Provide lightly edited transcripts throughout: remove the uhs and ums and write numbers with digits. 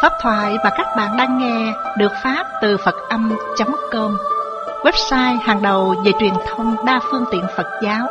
Pháp thoại mà các bạn đang nghe được phát từ Phật-âm.com, website hàng đầu về truyền thông đa phương tiện Phật giáo.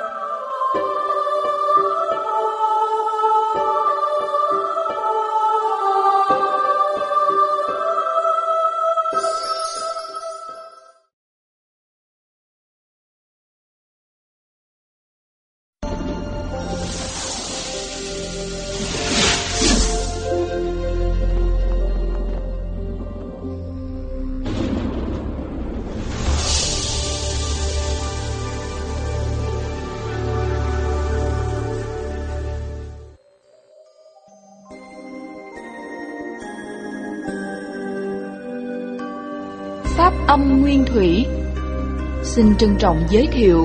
Pháp âm nguyên thủy xin trân trọng giới thiệu.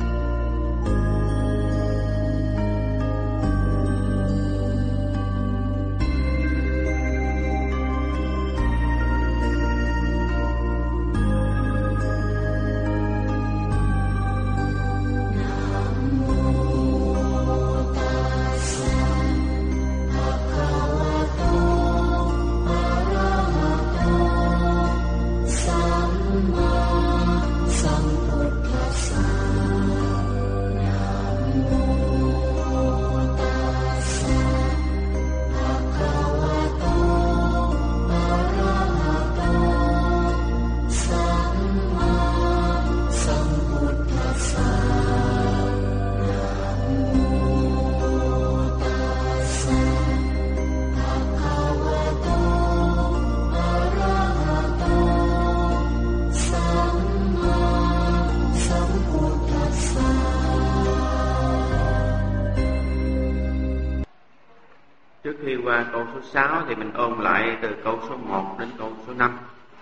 Trước khi qua câu số 6 thì mình ôn lại từ câu số 1 đến câu số 5.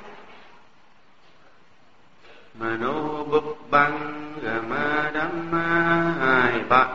Mano bubbang gama dhamma hai ba.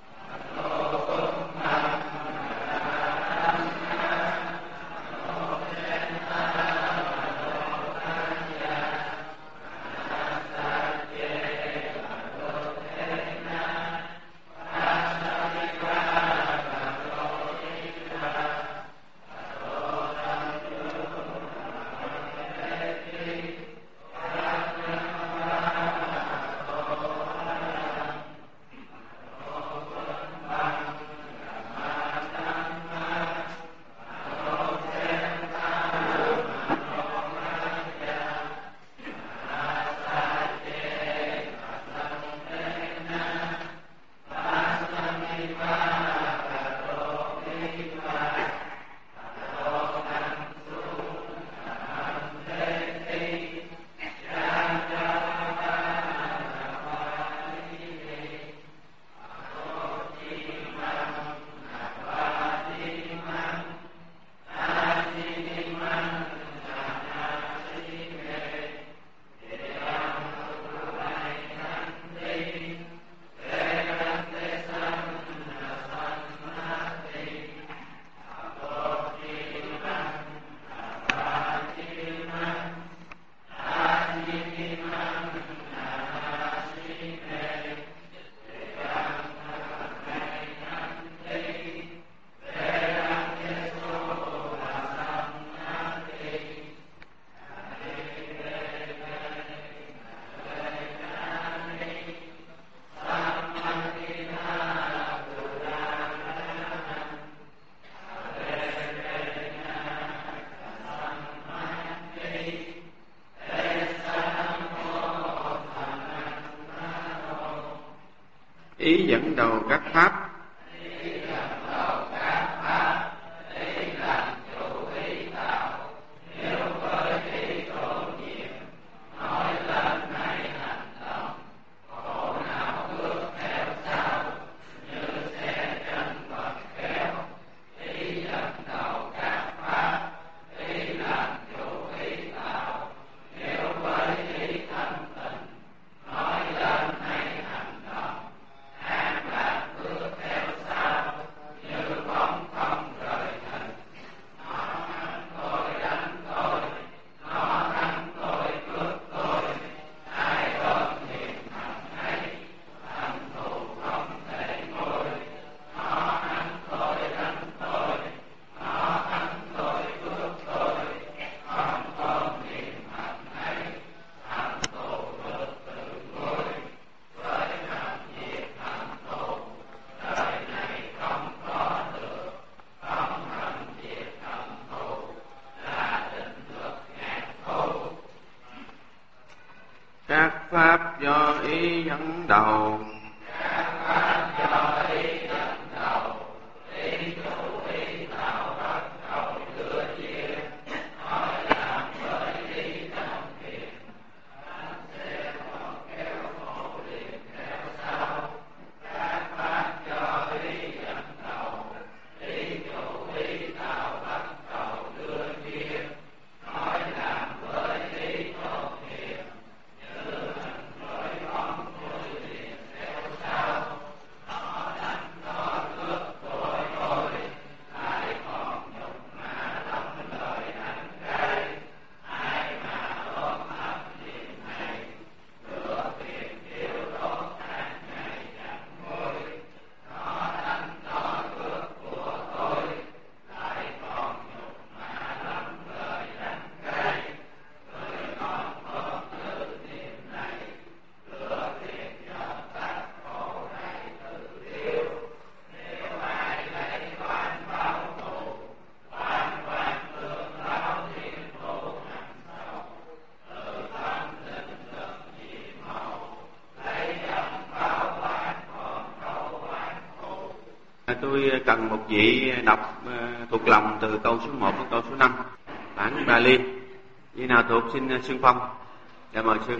Ý dẫn đầu các pháp. ý dẫn đầu. Tôi cần một vị đọc thuộc lòng từ câu số 1 đến câu số 5 bản Bali. Vị nào thuộc xin xưng phong. Dạ mời sư.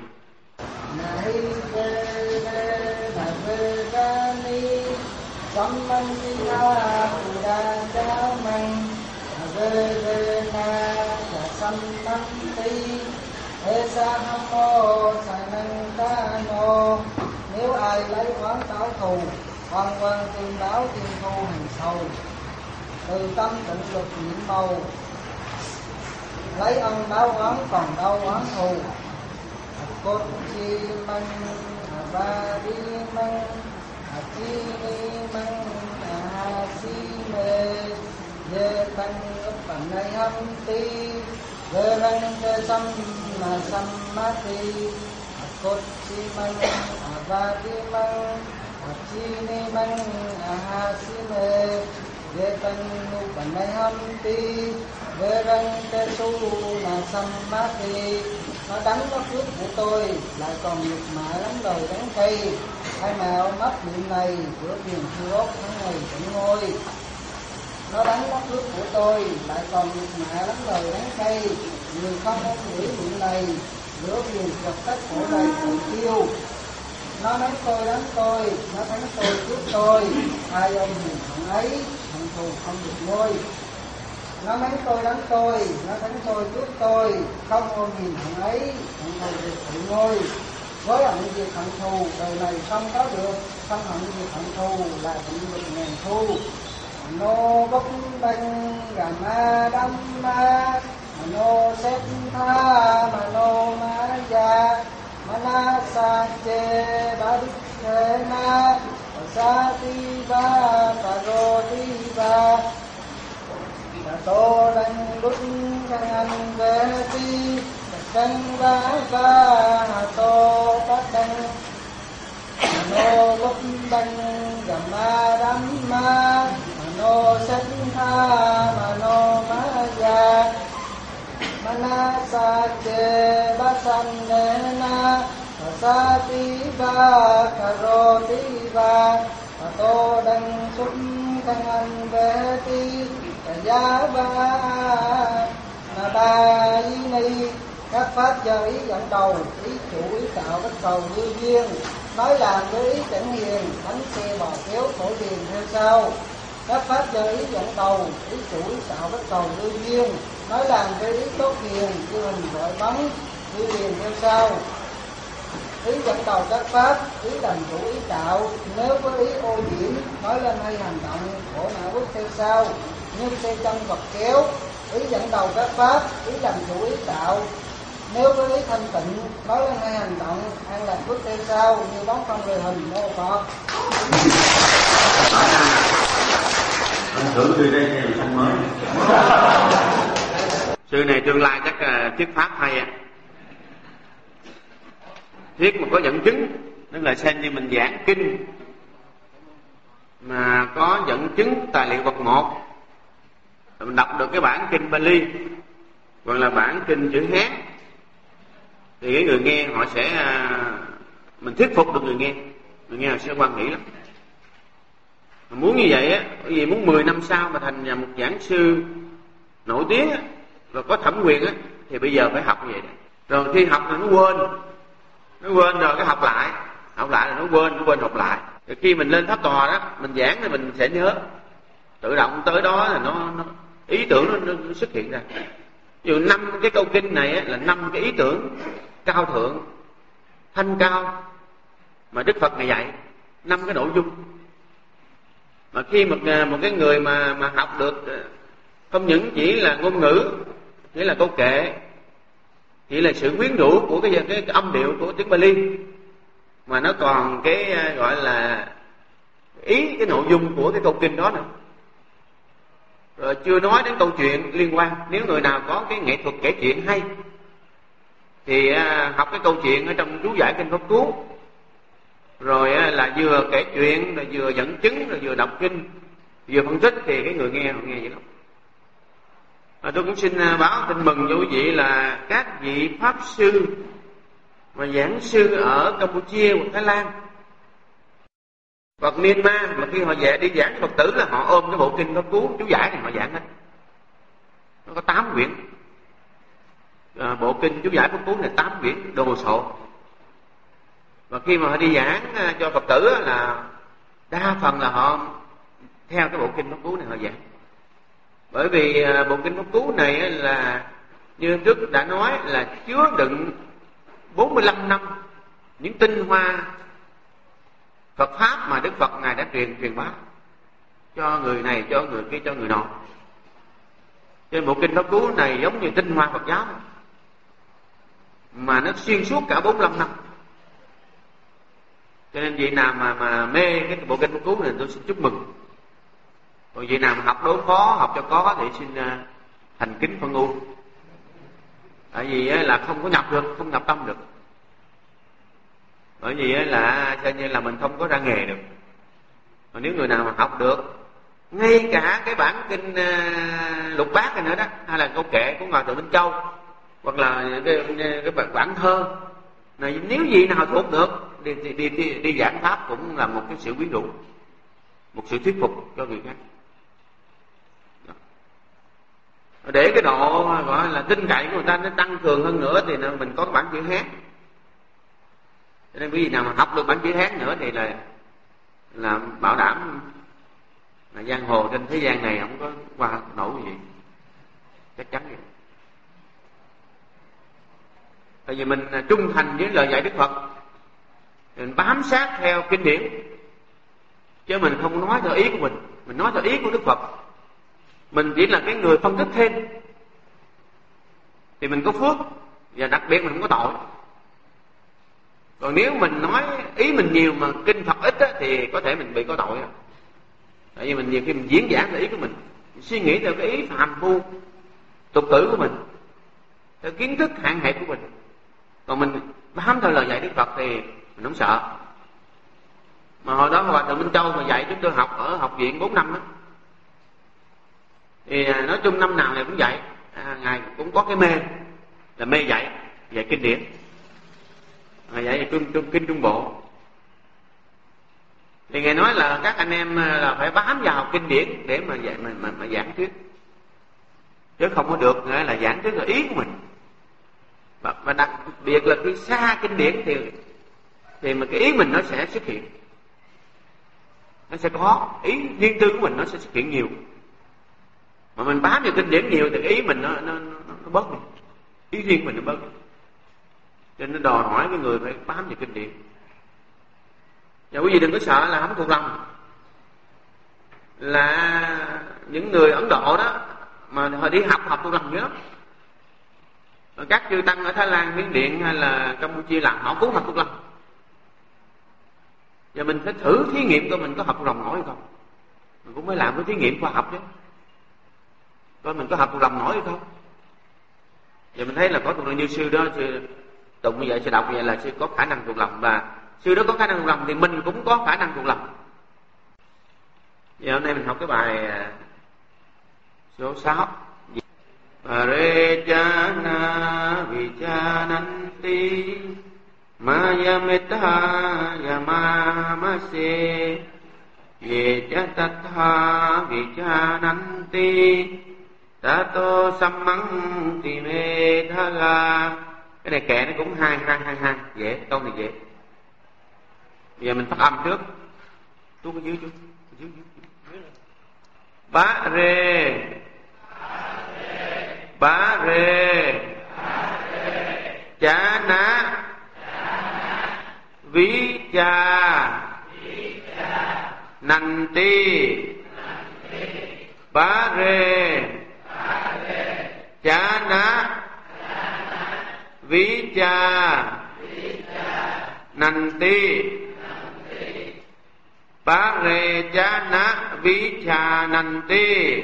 Nếu ai lấy oán báo thù, oan quan tương báo tiên thu hành sầu, từ tâm định lực nhiệm màu, lấy ân báo oán còn đâu oán thù. Cốt chi măng ba đi măng chi ni măng si mê dê tăng ấp bản này hâm ti dê răng dê xăm mà xăm má ti. Cốt chi măng ba đi măng chi ni măng si mê dê tăng ấp bản này hâm ti dê răng dê su mà xăm má ti. Nó đánh nó cướp của tôi, lại còn nhục mạ lắm đời đắng cay. Ai nào mất niệm này, giữa tiền thiêu đốt tháng ngày tận ngôi. Nó đánh nó cướp của tôi, lại còn nhục mạ lắm đời đắng cay. Người không ôm nghĩ niệm này, giữa tiền dập tắt khổ này tận tiêu. Nó đánh tôi, nó đánh tôi cướp tôi. Ai ôm hiền hận ấy, hận thù không được ngôi. Nó đánh tôi, nó đánh tôi cướp tôi, không ôm hiền hận ấy, hận thù được tự ngôi. Với hận việc hận thù, đời này không có được, không hận việc hận thù là hận việc ngàn thu. Nô bốc banh gà ma đâm ma, mà nô xếp tha, mà nô má già, mà na sa chê ba đức thế na, và sa ti ba, và rô ti ba. Tô đăng đúc khăn anh về ti canh ba ba tô bát đăng nô bốc đăng gầm ma đắm ma nô sách tha mà nô má già ma na sa chê bát sanh nê na và sa ti ba cà rô ti ba và tô đăng xúc khăn anh về ti giá ba là ba ý ni. Các pháp do ý dẫn đầu, ý chủ ý tạo bất cầu như duyên, nói làm với ý chẳng hiền, đánh xe bò kéo khổ tiền theo sau. Các pháp do ý dẫn đầu, ý chủ ý tạo bất cầu như duyên, nói làm với ý tốt hiền, như hình gọi bắn như hiền theo sau. Ý dẫn đầu các pháp, ý làm chủ ý tạo, nếu có ý ô nhiễm, nói lên hay hành động, khổ não bước theo sau. Như xe chân vật kéo, ý dẫn đầu các pháp, ý làm chủ ý tạo. Nếu có ý thanh tịnh, nói lên hai hành động, an lạc bước theo sau, như bóng phong người hình mô Phật. Thử đi đây theo sanh mới. Sư này tương lai chắc thuyết pháp hay à. Thuyết mà có dẫn chứng, tức là xem như mình giảng kinh mà có dẫn chứng tài liệu vật 1. Mình đọc được cái bản kinh Bali hoặc là bản kinh chữ Hán thì cái người nghe họ sẽ mình thuyết phục được người nghe sẽ hoan hỷ lắm. Mà muốn như vậy á, bởi vì muốn 10 năm sau mà thành một giảng sư nổi tiếng á, và có thẩm quyền á, thì bây giờ phải học như vậy đó. Rồi khi học là nó quên rồi cái học lại là nó quên học lại. Rồi khi mình lên pháp tòa đó, mình giảng thì mình sẽ nhớ, tự động tới đó là nó ý tưởng nó xuất hiện ra. Ví dụ 5 cái câu kinh này á, là 5 cái ý tưởng cao thượng, thanh cao mà Đức Phật này dạy, 5 cái nội dung. Mà khi một cái người mà học được không những chỉ là ngôn ngữ, chỉ là câu kệ, chỉ là sự quyến rũ của cái âm điệu của tiếng Pali, mà nó còn cái gọi là ý, cái nội dung của cái câu kinh đó nữa. Rồi chưa nói đến câu chuyện liên quan. Nếu người nào có cái nghệ thuật kể chuyện hay thì học cái câu chuyện ở trong chú giải kinh Pháp Cú, rồi là vừa kể chuyện, rồi vừa dẫn chứng, rồi vừa đọc kinh, vừa phân tích, thì cái người nghe họ nghe vậy lắm. Tôi cũng xin báo tin mừng cho quý vị là các vị pháp sư và giảng sư ở Campuchia hoặc Thái Lan hoặc Myanmar, mà khi họ về đi giảng Phật tử là họ ôm cái bộ kinh Pháp Cú chú giải này họ giảng hết. Nó có 8 quyển. Bộ kinh chú giải Pháp Cú này 8 quyển đồ sộ. Và khi mà họ đi giảng cho Phật tử là đa phần là họ theo cái bộ kinh Pháp Cú này họ giảng. Bởi vì bộ kinh Pháp Cú này là như trước đã nói là chứa đựng 45 năm những tinh hoa Phật pháp mà Đức Phật ngài đã truyền bá cho người này, cho người kia, cho người nọ. Trên bộ kinh Pháp Cú này giống như tinh hoa Phật giáo mà nó xuyên suốt cả 45 năm. Cho nên vị nào mà mê cái bộ kinh Pháp Cú này tôi xin chúc mừng. Còn vị nào mà học đối phó, học cho có thì xin thành kính phân u. Tại vì là không có nhập được, không nhập tâm được. Bởi vì là cho nên là mình không có ra nghề được. Còn nếu người nào mà học được ngay cả cái bản kinh Lục Bát này nữa đó, hay là câu kệ của Ngài Từ Minh Châu, hoặc là cái bản thơ này, nếu gì nào thuộc được đi giảng pháp cũng là một cái sự quyến rũ, một sự thuyết phục cho người khác. Để cái độ gọi là tin cậy của người ta nó tăng cường hơn nữa thì mình có bản chữ Hán. Cho nên quý vị nào mà học được bản chữ Hán nữa thì là bảo đảm là giang hồ trên thế gian này không có qua nổi gì, chắc chắn vậy. Tại vì mình trung thành với lời dạy Đức Phật, mình bám sát theo kinh điển, chứ mình không nói theo ý của mình nói theo ý của Đức Phật. Mình chỉ là cái người phân tích thêm thì mình có phước, và đặc biệt mình không có tội. Còn nếu mình nói ý mình nhiều mà kinh Phật ít á, thì có thể mình bị có tội. Tại vì mình nhiều khi mình diễn giảng theo ý của mình suy nghĩ theo cái ý phàm phu tục tử của mình, theo kiến thức hạn hẹp của mình. Còn mình bám theo lời dạy Đức Phật thì mình không sợ. Mà hồi đó Hòa Thượng Minh Châu mà dạy chúng tôi học ở học viện 4 năm đó, thì nói chung năm nào này cũng dạy, ngài cũng có cái mê là mê dạy kinh điển, dạy kinh Trung Bộ. Thì ngài nói là các anh em là phải bám vào kinh điển để mà dạy mà giảng thuyết, chứ không có được là giảng thuyết là ý của mình. Và đặc biệt là khi xa kinh điển thì mà cái ý mình nó sẽ xuất hiện, nó sẽ có ý riêng tư của mình, nó sẽ xuất hiện nhiều. Mà mình bám vào kinh điển nhiều thì cái ý mình nó bớt đi, ý riêng mình nó bớt đi. Cho nên nó đòi hỏi cái người phải bám vào kinh điển. Và quý vị đừng có sợ là không thuộc lòng. Là những người Ấn Độ đó mà họ đi học thuộc lòng dữ lắm. Các chư tăng ở Thái Lan, Miến Điện hay là Campuchia làm họ cũng học thuộc lòng. Và mình phải thử thí nghiệm coi mình có học thuộc lòng nổi hay không. Mình cũng phải làm cái thí nghiệm khoa học chứ, coi mình có học thuộc lòng nổi hay không. Và mình thấy là có thuộc lòng như sư đó, sư tụng như vậy, sư đọc như vậy là sư có khả năng thuộc lòng, và sư đó có khả năng thuộc lòng thì mình cũng có khả năng thuộc lòng. Giờ hôm nay mình học cái bài số 6. Parejana vichananti Maya metta yamamase ye tatha vichananti tato sammanti medhaga. Cái này kệ nó cũng hai dễ, câu này dễ. Bây giờ mình phát âm trước. Chú có dưới. Bá rê chá ná ví cha nành ti. Bá rê chá ná ví cha nành ti. Bá rê chá ná ví cha nành ti.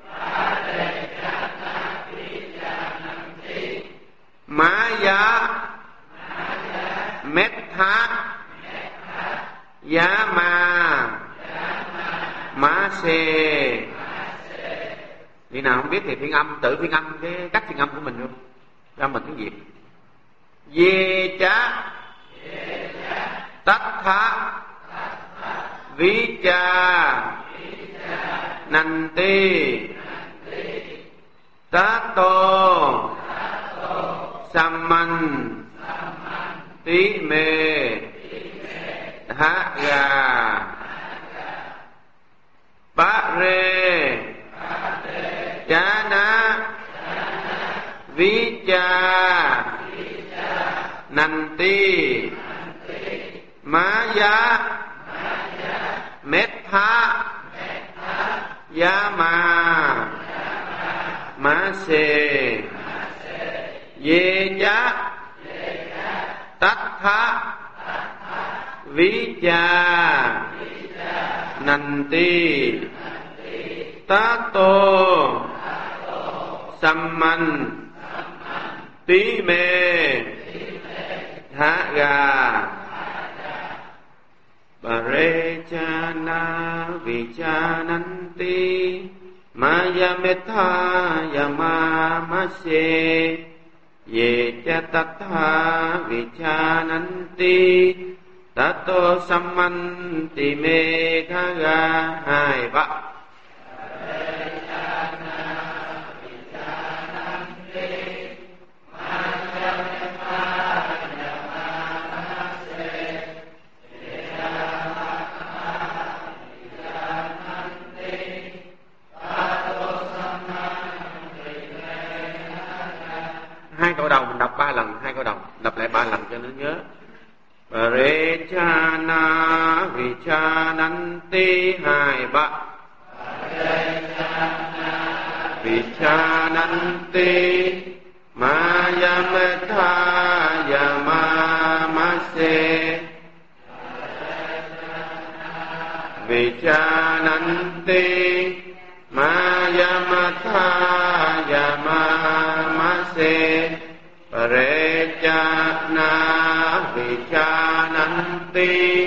Má giá mét thá giá ma má xê. Đi nào không biết thì phiên âm, tự phiên âm cái cách phiên âm của mình luôn, ra mình tiếng Việt. Dê chá tách thá ví cha nành ti. Tá tô samman tí mê há gà. Bá rê chá ná ví cha nành ti. Má giá mét thá giá ma má xê. Dê chá tách thá ví cha nành ti. Tá tô samman tí mê há gà. Bà rê cha na vi cha năn ti. Maya metta yamamase ye cha tatha vi cha năn ti. Tato sammanti me thaga. Hai ba. Hai câu đầu mình đọc 3 lần, hai câu đầu đọc lại 3 lần cho nó nhớ. Re cha na vi cha năn ti. Hai ba. Vi cha năn ti. Maya metta yamamase vi cha năn ti. Maya metta yamamase re cha na vi cha năn ti.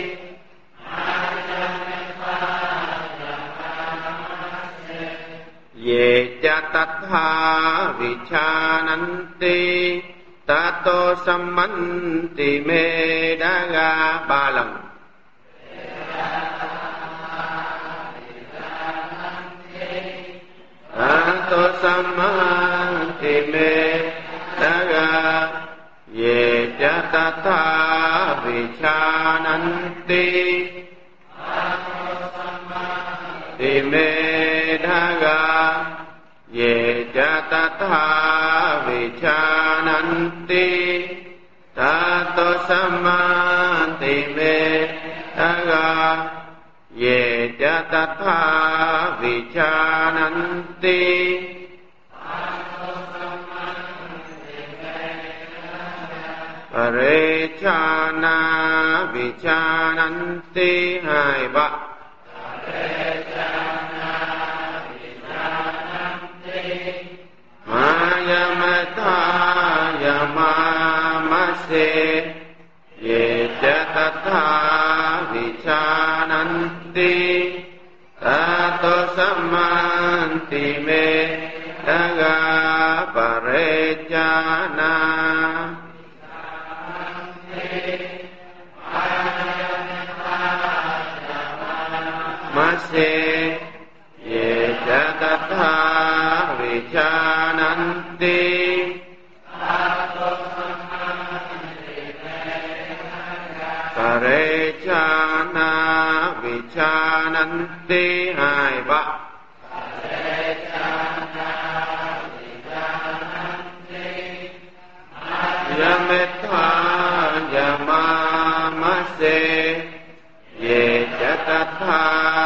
Ye cha tatha vi cha năn ti. Tato sammanti me daga. 3 lần. Tato sammanti me daga. Ye cha tatha vi cha năn ti. Ti me daga. Ye cha tatha vi cha năn ti. Tato sammanti me daga. Ye cha tatha vi cha năn ti. Re cha na vi cha năn ti. Hai ba. Maya metta yamamase ye cha tatha vi cha năn ti. Tato sammanti me daga. Pare cha na tha vichananti Parechana vichananti 2 3 Yametha yamamase ye chatatha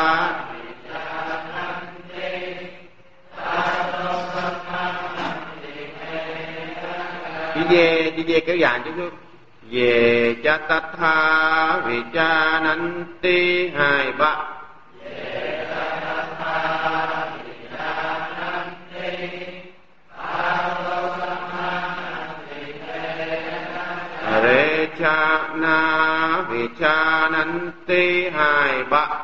Chữ về kéo dài chứ không? Về chatatha vichananti 2 3 Parechana vichananti 2 3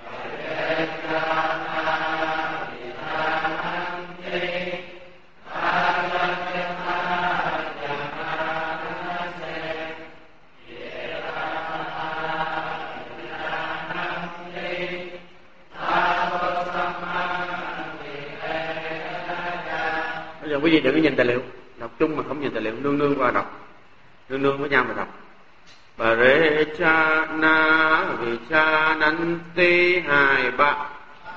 Bây giờ quý vị đừng có nhìn tài liệu, đọc chung mà không nhìn tài liệu, nương nương qua đọc, nương nương với nhau mà đọc. Parechana vichananti 2 3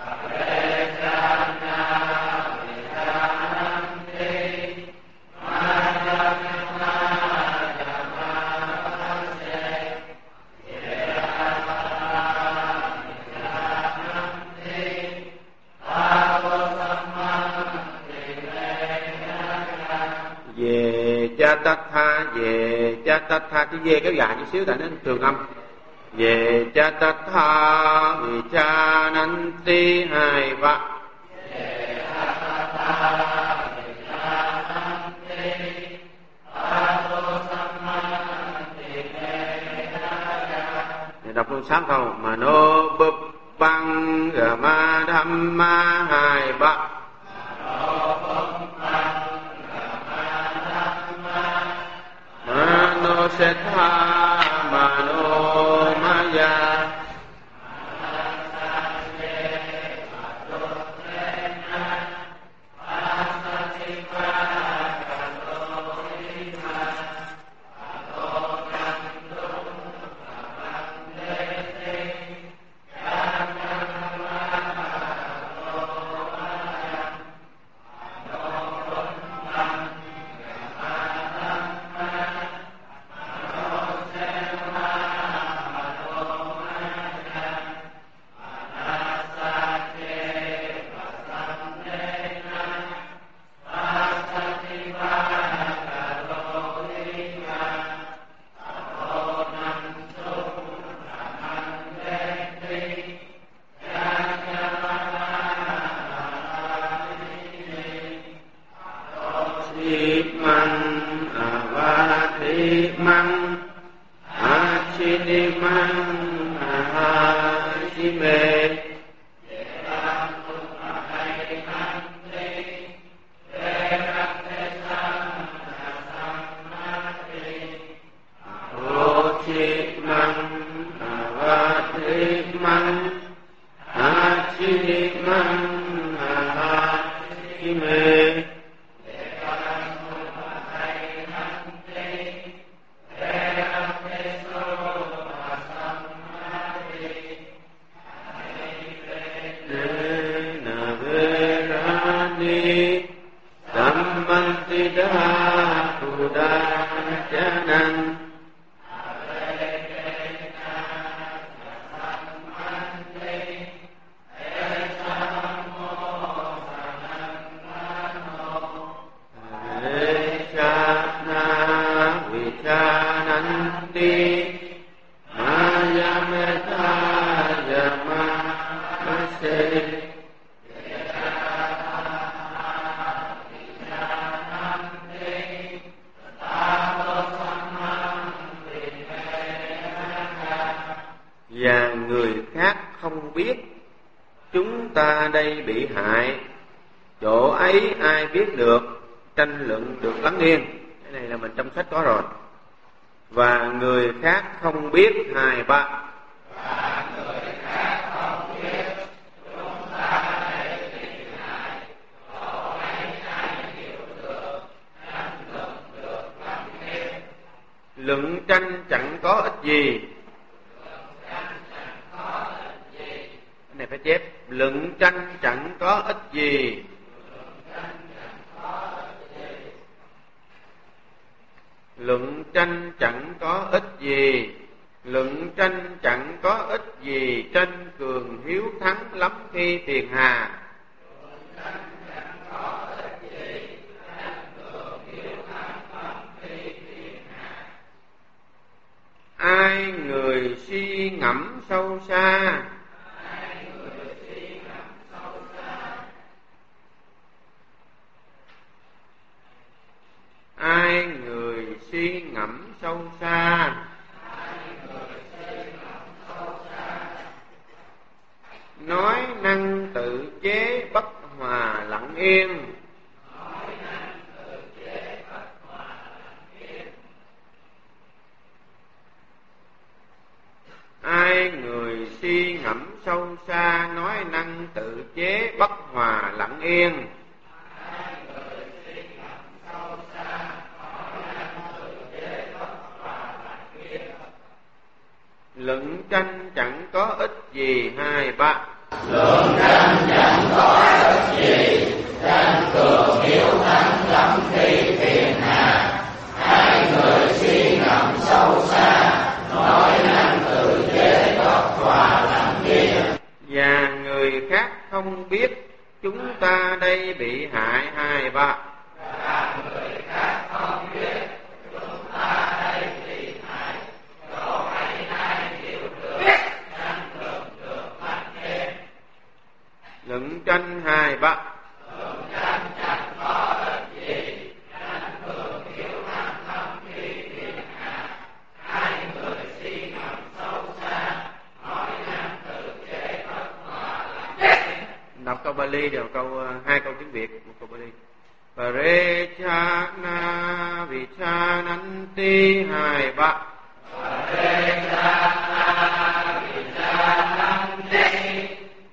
Chatatha về chatatha, chữ về kéo dài chút xíu tại nó trường âm. Về chatatha vichananti 2 3 đọc luôn 6 câu. Mano bupang gama dhamma 2 3 Mano setha mano maya và người khác không biết chúng ta đây bị hại, chỗ ấy ai biết được, tranh luận được lắng yên. Cái này là mình trong sách có rồi. Và người khác không biết 2 3. Luận tranh chẳng có ích gì. Cái này phải chép. Luận tranh chẳng có ích gì. Luận tranh chẳng có ích gì. Luận tranh chẳng có ích gì. Tranh cường hiếu thắng lắm khi phiền hà. Ai người suy ngẫm sâu xa. Ai người suy ngẫm sâu xa. Nói năng tự chế bất hòa lặng yên. Ai người suy ngẫm sâu xa. Nói năng tự chế bất hòa lặng yên. Luận tranh chẳng có ích gì. 2, 3. Luận tranh chẳng có ích gì. Tranh cường hiếu thắng lắm khi phiền hà. Hai người suy ngẫm sâu xa. Nói năng tự chế bất hòa lặng yên. Và người khác không biết chúng ta đây bị hại. 2, 3. Và người khác không biết chúng ta đây bị hại. Dẫu hay ai hiểu được, tranh luận được mạnh thêm. Luận tranh 2, 3. Luận tranh chẳng có ích gì. Tranh cường hiếu thắng lắm khi phiền hà. Hai người suy ngẫm sâu xa. Nói năng tự chế bất hòa lặng yên. Đọc câu Bali rồi hai câu tiếng Việt, một câu Bali. Parechana vichananti. 2, 3. Parechana vichananti.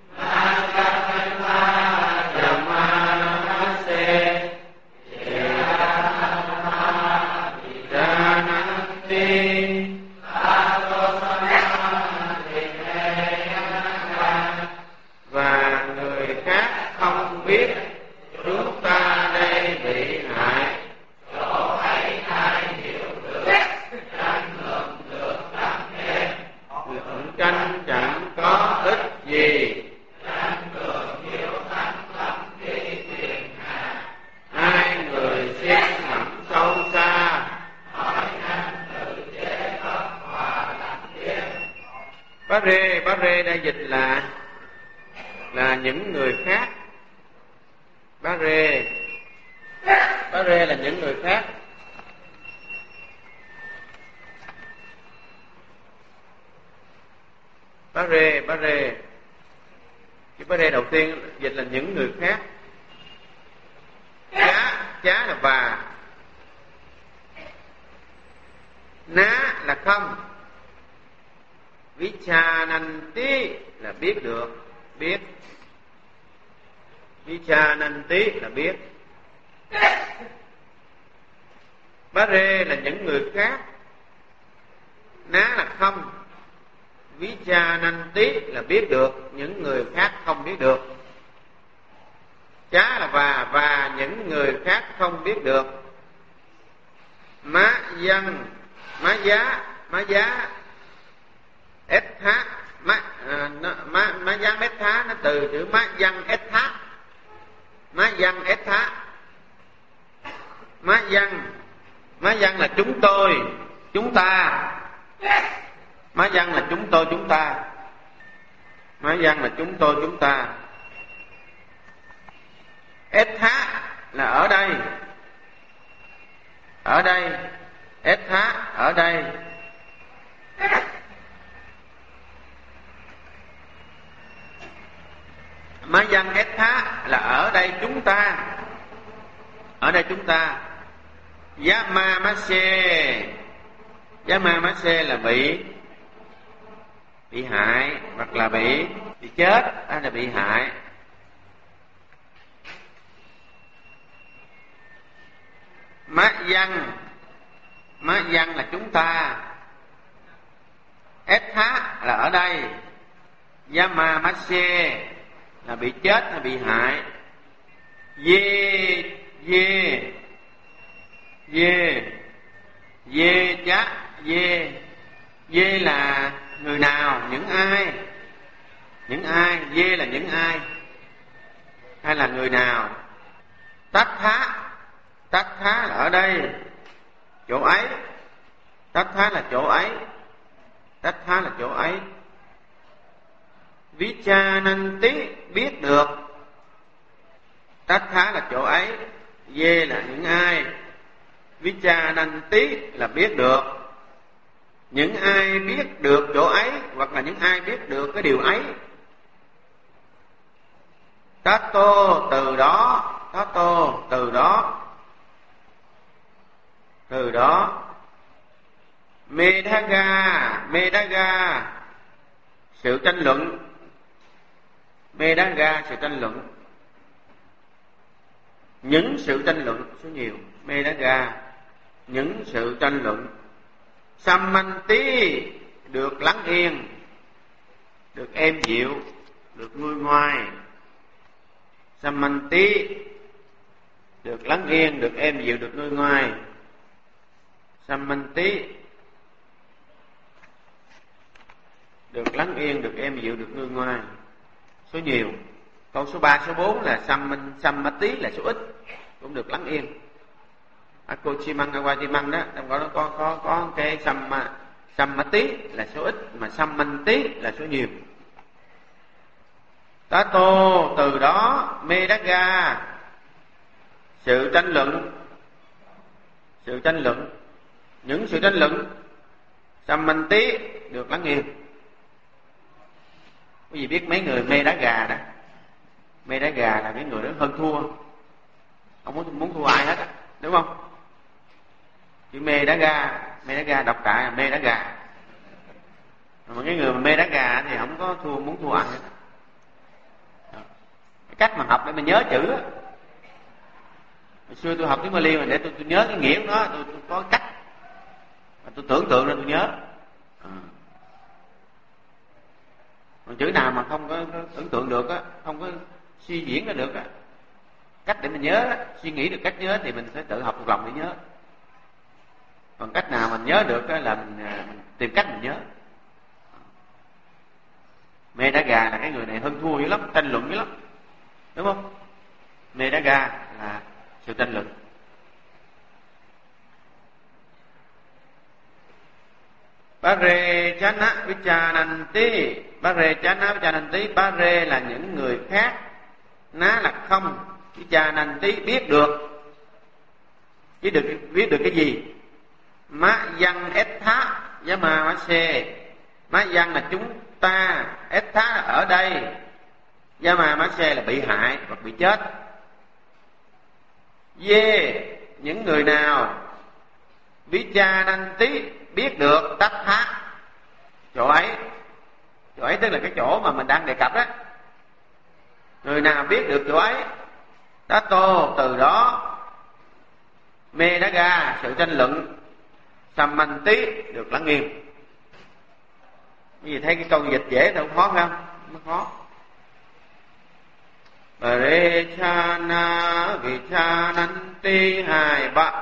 Và người khác không biết chúng ta đây bị hại. Dẫu hay ai hiểu được, tranh luận được tăng thêm. Luận tranh chẳng có ích gì. Tranh cường hiếu thắng lắm khi phiền hà. Hai người suy ngẫm sâu xa. Nói năng tự chế bất hòa lặng yên. Bá rê đây dịch là những người khác. Bá rê là những người khác. Bá rê cái bá rê đầu tiên dịch là những người khác. Chá là và. Ná là không. Vichananti là biết được, biết. Vichananti là biết. Bá rê là những người khác. Ná là không. Vichananti là biết được, những người khác không biết được. Chá là và những người khác không biết được. Má giá ét thá. Má giang ét thá nó từ chữ má giang ét thá. Má giang ét thá. Má giang là chúng tôi, chúng ta. Má giang là chúng tôi, chúng ta. Má giang là chúng tôi, chúng ta. Ét thá là ở đây. Ở đây. Ét thá ở đây. Má giang ét thá là ở đây chúng ta. Ở đây chúng ta. Yama mase là bị hại hoặc là bị chết, hay là bị hại. Má văn là chúng ta, Etha là ở đây, Yama Mase là bị chết hay bị hại, Ye chá Ye là người nào, những ai, Ye là những ai hay là người nào. Tát thá là ở đây, chỗ ấy, tát thá là chỗ ấy. Vichananti biết được, tát thá là chỗ ấy, Ye là những ai, Vichananti là biết được. Những ai biết được chỗ ấy hoặc là những ai biết được cái điều ấy. Tato từ đó. Medaga sự tranh luận. Những sự tranh luận số nhiều. Medaga những sự tranh luận. Sammanti được lắng yên, được êm dịu, được nguôi ngoai. Sammanti được lắng yên, được êm dịu, được nguôi ngoai. Sammanti được lắng yên, được êm dịu, được nguôi ngoai. Số nhiều. Câu số 3, số 4 là Sammati là số ít, cũng được lắng yên. Akochimang Awachimang đó, trong đó có cái Sammati là số ít, mà Sammanti là số nhiều. Tato từ đó, Medaga sự tranh luận, những sự tranh luận. Sammanti được lắng yên. Quý vị biết mấy người mê đá gà đó, mê đá gà là cái người đó hơn thua, không muốn thua ai hết á, đúng không? Chỉ mê đá gà đọc cả là mê đá gà. Mà cái người mà mê đá gà thì không có muốn thua ai hết. Cái cách mà học để mà nhớ chữ á, hồi xưa tôi học tiếng Bali mà để tôi nhớ cái nghĩa của nó, tôi có cách mà tôi tưởng tượng ra tôi nhớ. Còn chữ nào mà không có tưởng tượng được á, không có suy diễn ra được á, cách để mình nhớ á, suy nghĩ được cách nhớ thì mình phải tự học thuộc lòng để nhớ. Còn cách nào mình nhớ được á là mình tìm cách mình nhớ. Mê đá gà là cái người này hơn thua dữ lắm, tranh luận dữ lắm, đúng không? Mê đá gà là sự tranh luận. Pare chana vichananti, pare chana vichananti, pare là những người khác, ná là không, vichananti biết được cái gì? Má văn etha yama mase, má văn là chúng ta, etha là ở đây, yama mase là bị hại hoặc bị chết. Ye những người nào, vichananti biết được, tát thá chỗ ấy tức là cái chỗ mà mình đang đề cập đó. Người nào biết được chỗ ấy, tato từ đó, medaga sự tranh luận, sammanti được lắng yên. Cái gì thấy cái câu dịch dễ đâu khó không? Nó khó. Parechana vichananti hai ba.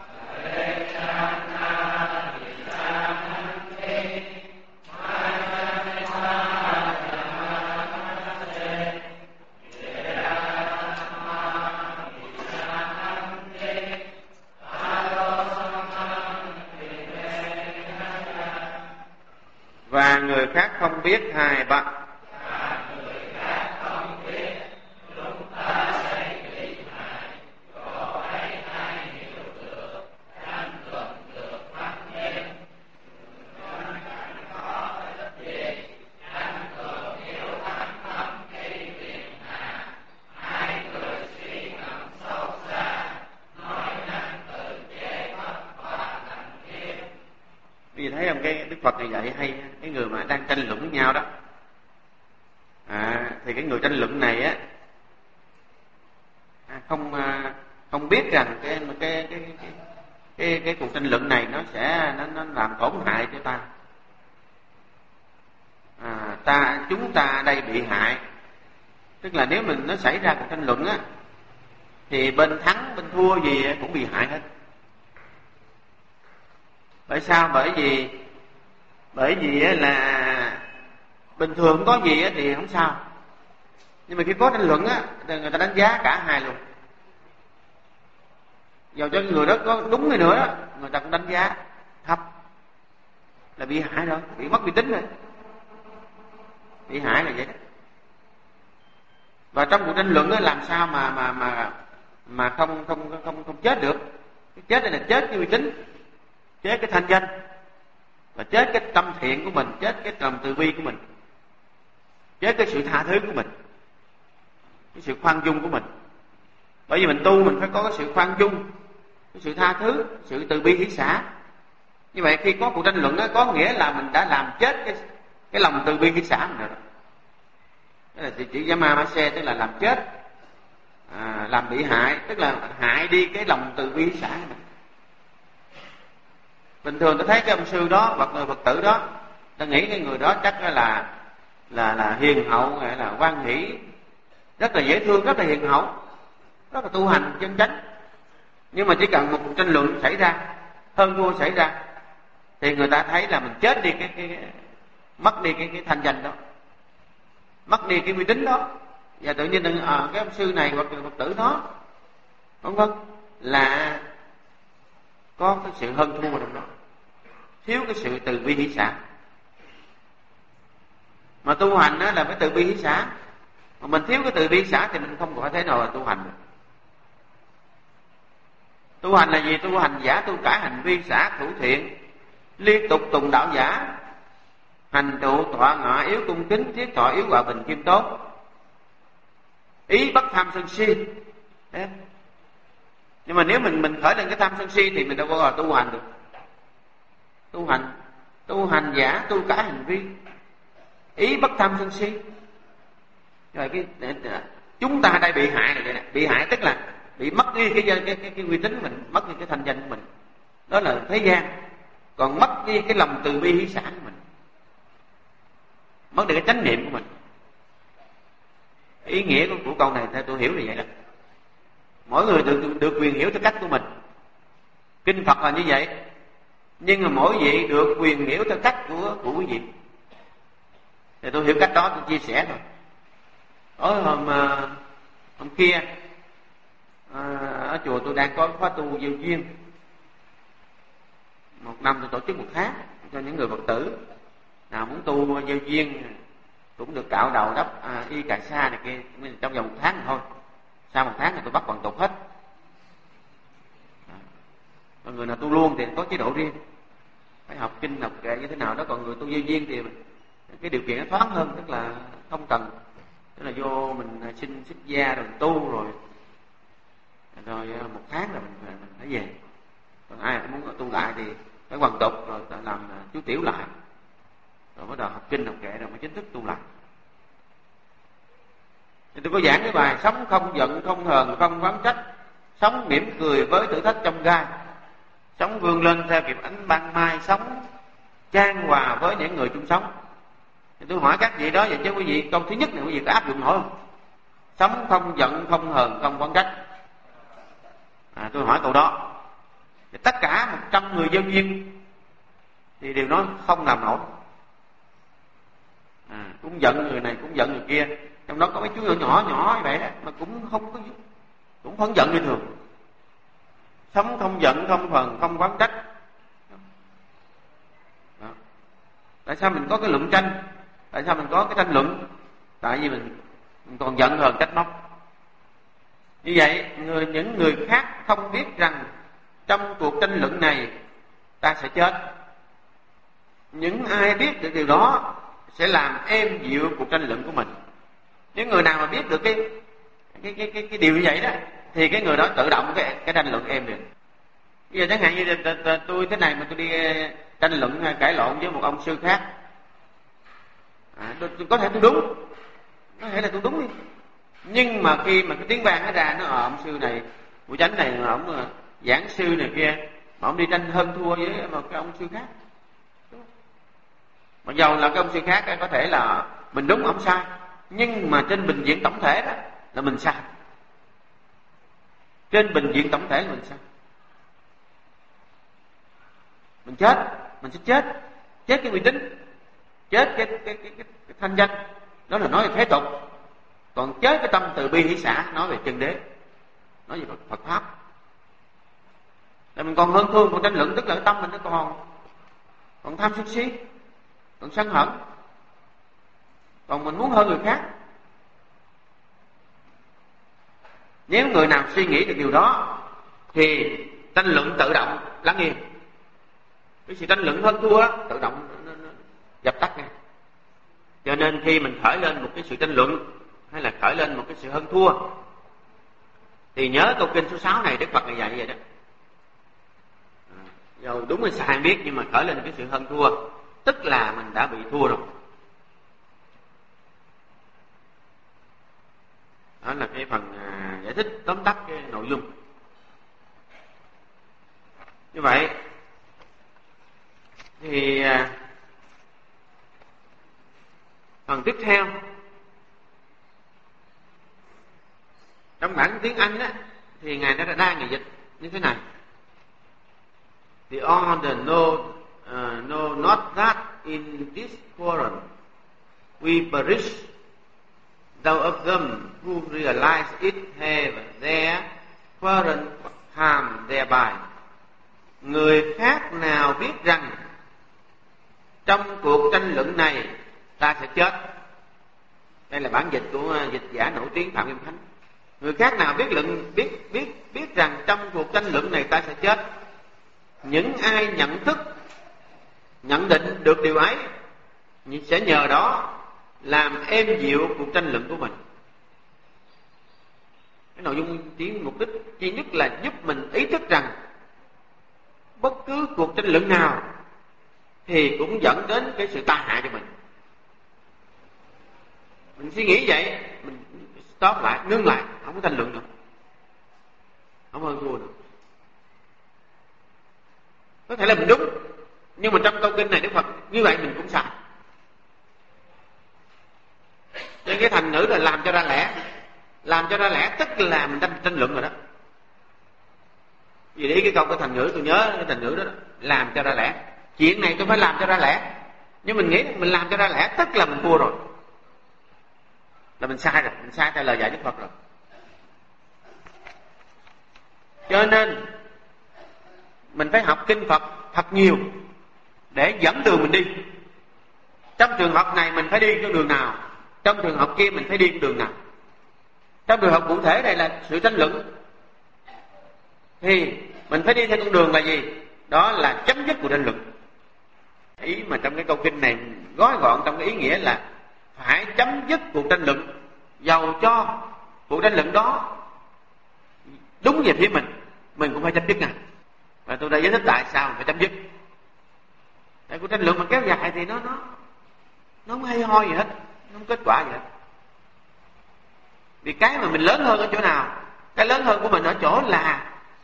Và người khác không biết hai ba. Vì thấy không, cái Đức Phật này dạy hay, cái người mà đang tranh luận với nhau đó, thì cái người tranh luận này á không biết rằng cái cuộc tranh luận này nó sẽ nó làm tổn hại cho ta. Chúng ta đây bị hại, tức là nếu mình nó xảy ra cuộc tranh luận á, thì bên thắng bên thua gì cũng bị hại hết. Bởi sao? Bởi vì là bình thường không có gì thì không sao, nhưng mà khi có tranh luận á, thì người ta đánh giá cả hai luôn. Dù cho người đó có đúng hay nữa đó, người ta cũng đánh giá thấp, là bị hại rồi, bị mất uy tín rồi. Bị hại là vậy đó. Và trong cuộc tranh luận á, làm sao mà không chết được. Cái chết này là chết cái uy tín, chết cái thanh danh, và chết cái tâm thiện của mình, chết cái lòng từ bi của mình, chết cái sự tha thứ của mình, cái sự khoan dung của mình. Bởi vì mình tu mình phải có cái sự khoan dung, cái sự tha thứ, sự từ bi hỷ xả. Như vậy khi có cuộc tranh luận đó, có nghĩa là mình đã làm chết cái lòng từ bi hỷ xả mình rồi. Đó là chữ Yamamase, tức là làm chết, làm bị hại, tức là hại đi cái lòng từ bi hỷ xả của mình. Bình thường tôi thấy cái ông sư đó hoặc người Phật tử đó, ta nghĩ cái người đó chắc là hiền hậu, là hoan hỷ, rất là dễ thương, rất là hiền hậu, rất là tu hành chân chánh. Nhưng mà chỉ cần một cuộc tranh luận xảy ra, hơn thua xảy ra, thì người ta thấy là mình chết đi mất đi cái thanh danh đó, mất đi cái uy tín đó. Và tự nhiên cái ông sư này hoặc người Phật tử đó, vân vân, là có cái sự hơn thua trong đó, thiếu cái sự từ bi hỷ xả. Mà tu hành đó là phải từ bi hỷ xả, mà mình thiếu cái từ bi hỷ xả thì mình không có thể nào là tu hành được. Tu hành là gì? Tu hành giả tu cả hành vi xả thủ thiện, liên tục tùng đạo giả, hành trụ tọa ngọ yếu cung kính, thiết thọ yếu hòa bình kim tốt, ý bất tham sân si. Đấy. Nhưng mà nếu mình khởi lên cái tham sân si thì mình đâu có gọi là tu hành được. Tu hành giả tu cả hành vi, ý bất tham sân si. Rồi chúng ta đây bị hại là vậy nè. Bị hại tức là bị mất đi cái uy tín của mình, mất đi cái thanh danh của mình, đó là thế gian. Còn mất đi cái lòng từ bi hỷ xả của mình, mất đi cái chánh niệm của mình. Ý nghĩa của câu này theo tôi hiểu là vậy đó. Mỗi người được quyền hiểu theo cách của mình. Kinh Phật là như vậy, nhưng mà mỗi vị được quyền hiểu theo cách của quý vị. Thì tôi hiểu cách đó, tôi chia sẻ thôi. Hôm kia ở chùa tôi đang có khóa tu Diệu Duyên. Một năm tôi tổ chức 1 tháng cho những người Phật tử nào muốn tu Diệu Duyên cũng được cạo đầu đắp y cà sa này kia trong vòng 1 tháng thôi. Sau 1 tháng thì tôi bắt hoàn tục hết. Còn người nào tu luôn thì có chế độ riêng, phải học kinh học kệ như thế nào đó. Còn người tu Diệu Duyên thì cái điều kiện nó thoáng hơn, tức là không cần, tức là vô mình xin xuất gia rồi tu rồi 1 tháng rồi mình phải về. Còn ai muốn tu lại thì phải hoàn tục rồi làm chú tiểu lại, rồi bắt đầu học kinh học kệ rồi mới chính thức tu lại. Thì tôi có giảng cái bài sống không giận không hờn không oán trách, sống mỉm cười với thử thách trong gai, sống vươn lên theo kịp ánh ban mai, sống chan hòa với những người chung sống. Thì tôi hỏi các vị đó, vậy chứ quý vị câu thứ nhất này quý vị có áp dụng nổi không? Sống không giận không hờn không oán trách. Tôi hỏi câu đó thì tất cả 100 người dân viên thì đều nói không làm nổi. Cũng giận người này cũng giận người kia, trong đó có mấy chú nhỏ như vậy đó, mà cũng không giận như thường. Sống không giận không hờn không oán trách. Đó. Tại sao mình có cái luận tranh? Tại sao mình có cái tranh luận? Tại vì mình còn giận hờn trách móc. Như vậy những người khác không biết rằng trong cuộc tranh luận này ta sẽ chết. Những ai biết được điều đó sẽ làm êm dịu cuộc tranh luận của mình. Những người nào mà biết được cái điều như vậy đó thì cái người đó tự động cái tranh luận êm liền. Bây giờ chẳng hạn như tôi thế này mà tôi đi tranh luận cãi lộn với một ông sư khác, tôi có thể tôi đúng, có thể là tôi đúng đi. Nhưng mà khi mà cái tiếng vang nó ra, nó ông sư này, buổi chánh này, ông giảng sư này kia, mà ông đi tranh hơn thua với một cái ông sư khác. Mặc dầu là cái ông sư khác có thể là mình đúng ông sai, nhưng mà trên bình diện tổng thể đó là mình sai. Trên bình diện tổng thể là mình sai. Mình chết, mình sẽ chết cái uy tín, chết cái thanh danh, đó là nói về thế tục. Còn chết cái tâm từ bi hỷ xả, nói về chân đế, nói về Phật pháp. Là mình còn hơn thương, còn tranh luận, tức là cái tâm mình nó còn tham sân si, còn sân hận, còn mình muốn hơn người khác. Nếu người nào suy nghĩ được điều đó thì tranh luận tự động lắng yên. Cái sự tranh luận hơn thua tự động nó dập tắt ngay. Cho nên khi mình khởi lên một cái sự tranh luận hay là khởi lên một cái sự hơn thua thì nhớ câu kinh số 6 này, Đức Phật này dạy như vậy đó. Dầu đúng hay sai biết, nhưng mà khởi lên cái sự hơn thua tức là mình đã bị thua rồi. Đó là cái phần giải thích tóm tắt cái nội dung. Như vậy thì phần tiếp theo trong bản tiếng Anh á, thì Ngài đã đa nghĩa dịch như thế này: The order know not that in this quarrel we perish, though of them who realize it have their quarrel harm thereby. Người khác nào biết rằng trong cuộc tranh luận này ta sẽ chết. Đây là bản dịch của dịch giả nổi tiếng Phạm Kim Khánh. Người khác nào biết rằng trong cuộc tranh luận này ta sẽ chết. Những ai nhận định được điều ấy sẽ nhờ đó làm êm dịu cuộc tranh luận của mình. Cái nội dung tiếng mục đích duy nhất là giúp mình ý thức rằng bất cứ cuộc tranh luận nào thì cũng dẫn đến cái sự tai hại cho mình. Mình suy nghĩ vậy, mình stop lại, ngưng lại, không có tranh luận nữa, không hơn thua nữa. Có thể là mình đúng, nhưng mà trong câu kinh này Đức Phật như vậy mình cũng sai. Nên cái thành ngữ là làm cho ra lẽ. Làm cho ra lẽ tức là mình tranh luận rồi đó. Vì đấy cái câu cái thành ngữ, tôi nhớ cái thành ngữ đó, làm cho ra lẽ. Chuyện này tôi phải làm cho ra lẽ, nhưng mình nghĩ mình làm cho ra lẽ tức là mình thua rồi, là mình sai rồi, mình sai theo lời dạy Đức Phật rồi. Cho nên mình phải học kinh Phật thật nhiều để dẫn đường mình đi. Trong trường hợp này mình phải đi con đường nào, trong trường hợp kia mình phải đi con đường nào. Trong trường hợp cụ thể này là sự tranh luận thì mình phải đi theo con đường là gì? Đó là chấm dứt cuộc tranh luận. Ý mà trong cái câu kinh này gói gọn trong cái ý nghĩa là phải chấm dứt cuộc tranh luận, dầu cho cuộc tranh luận đó đúng về phía mình cũng phải chấm dứt ngay. Và tôi đã giải thích tại sao mình phải chấm dứt. Tại cuộc tranh luận mà kéo dài thì nó không hay ho gì hết, nó không kết quả gì hết. Vì cái mà mình lớn hơn ở chỗ nào? Cái lớn hơn của mình ở chỗ là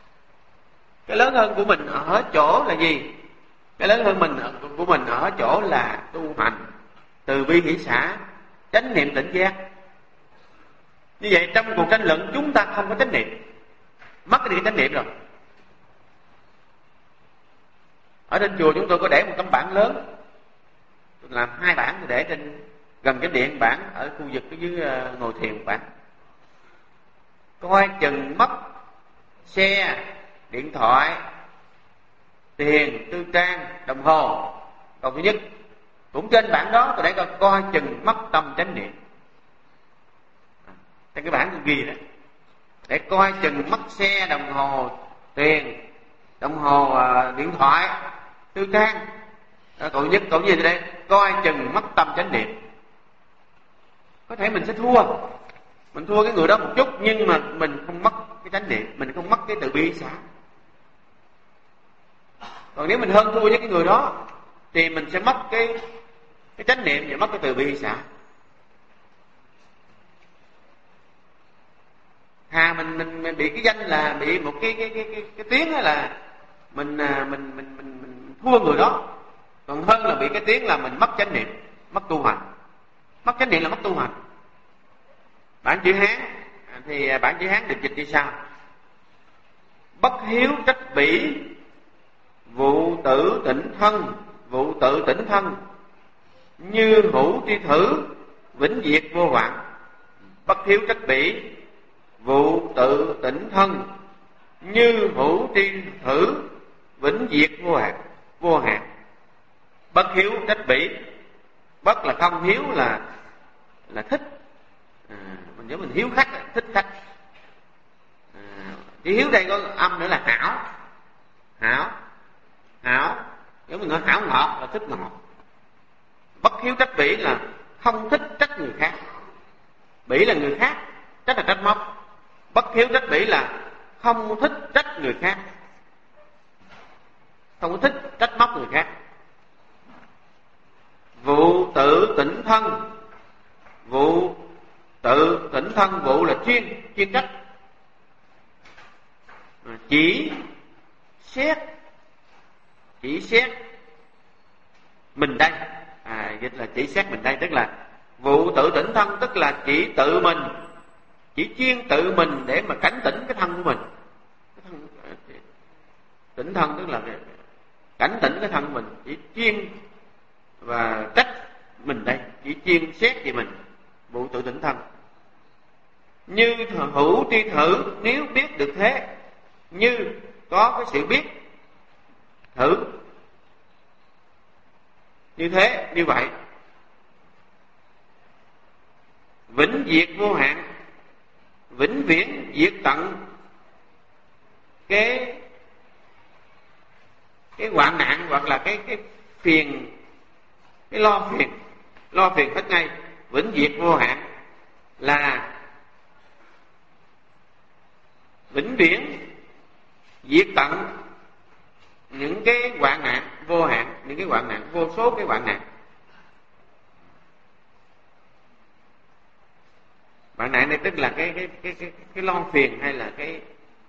gì? Cái lớn hơn của mình ở chỗ là tu hành từ bi hỷ xả, chánh niệm tỉnh giác. Như vậy trong cuộc tranh luận chúng ta không có chánh niệm, mất đi chánh niệm rồi. Ở trên chùa chúng tôi có để một tấm bảng lớn, tôi làm 2 bảng, tôi để trên gần cái điện bảng ở khu vực dưới ngồi thiền bảng. Coi chừng mất xe, điện thoại, tiền, tư trang, đồng hồ. Câu thứ nhất, cũng trên bảng đó tôi để coi chừng mất tâm chánh niệm. Trên cái bảng tôi ghi đó, để coi chừng mất xe, đồng hồ, tiền, đồng hồ, điện thoại, tư trang. Câu nhất, câu gì đây? Coi chừng mất tâm chánh niệm. Có thể mình sẽ thua, mình thua cái người đó một chút, nhưng mà mình không mất cái chánh niệm, mình không mất cái từ bi xả. Còn nếu mình hơn thua với cái người đó thì mình sẽ mất cái chánh niệm và mất cái từ bi xả. Mình bị cái danh là bị một cái tiếng đó là mình thua người đó, còn hơn là bị cái tiếng là mình mất chánh niệm, mất tu hành. Mất chánh niệm là mất tu hành. Bản chữ Hán thì bản chữ Hán được dịch như sau: bất hiếu trách bỉ, vụ tự tỉnh thân, vụ tự tỉnh thân, như hữu tri thử, vĩnh diệt vô hoạn. Bất hiếu trách bỉ, vụ tự tỉnh thân, như hữu tri thử, vĩnh diệt vô hạn. Bất hiếu trách bỉ, bất là không, hiếu là thích. Mình nhớ mình hiếu khách, thích khách. Chữ hiếu đây có âm nữa là hảo, giống mình nói hảo ngọt là thích ngọt. Bất hiếu trách bỉ là không thích trách người khác. Bỉ là người khác, trách là trách móc. Bất hiếu trách bỉ là không thích trách người khác, không có thích trách móc người khác. Vụ tự tỉnh thân, vụ tự tỉnh thân, vụ là chuyên trách. Chỉ xét mình đây, dịch là chỉ xét mình đây, tức là vụ tự tỉnh thân, tức là chỉ tự mình, chỉ chuyên tự mình để mà cảnh tỉnh cái thân của mình. Tỉnh thân tức là cảnh tỉnh cái thân của mình, chỉ chuyên và trách mình đây, chỉ chuyên xét về mình, vụ tự tỉnh thân. Như hữu tri thử, nếu biết được thế, như có cái sự biết thử như thế, như vậy. Vĩnh diệt vô hạn, vĩnh viễn diệt tận cái hoạn nạn, hoặc là cái phiền, cái lo phiền hết ngay. Vĩnh diệt vô hạn là vĩnh viễn diệt tận những cái hoạn nạn vô hạn, những cái hoạn nạn, vô số cái hoạn nạn. Hoạn nạn này tức là cái lo phiền, hay là cái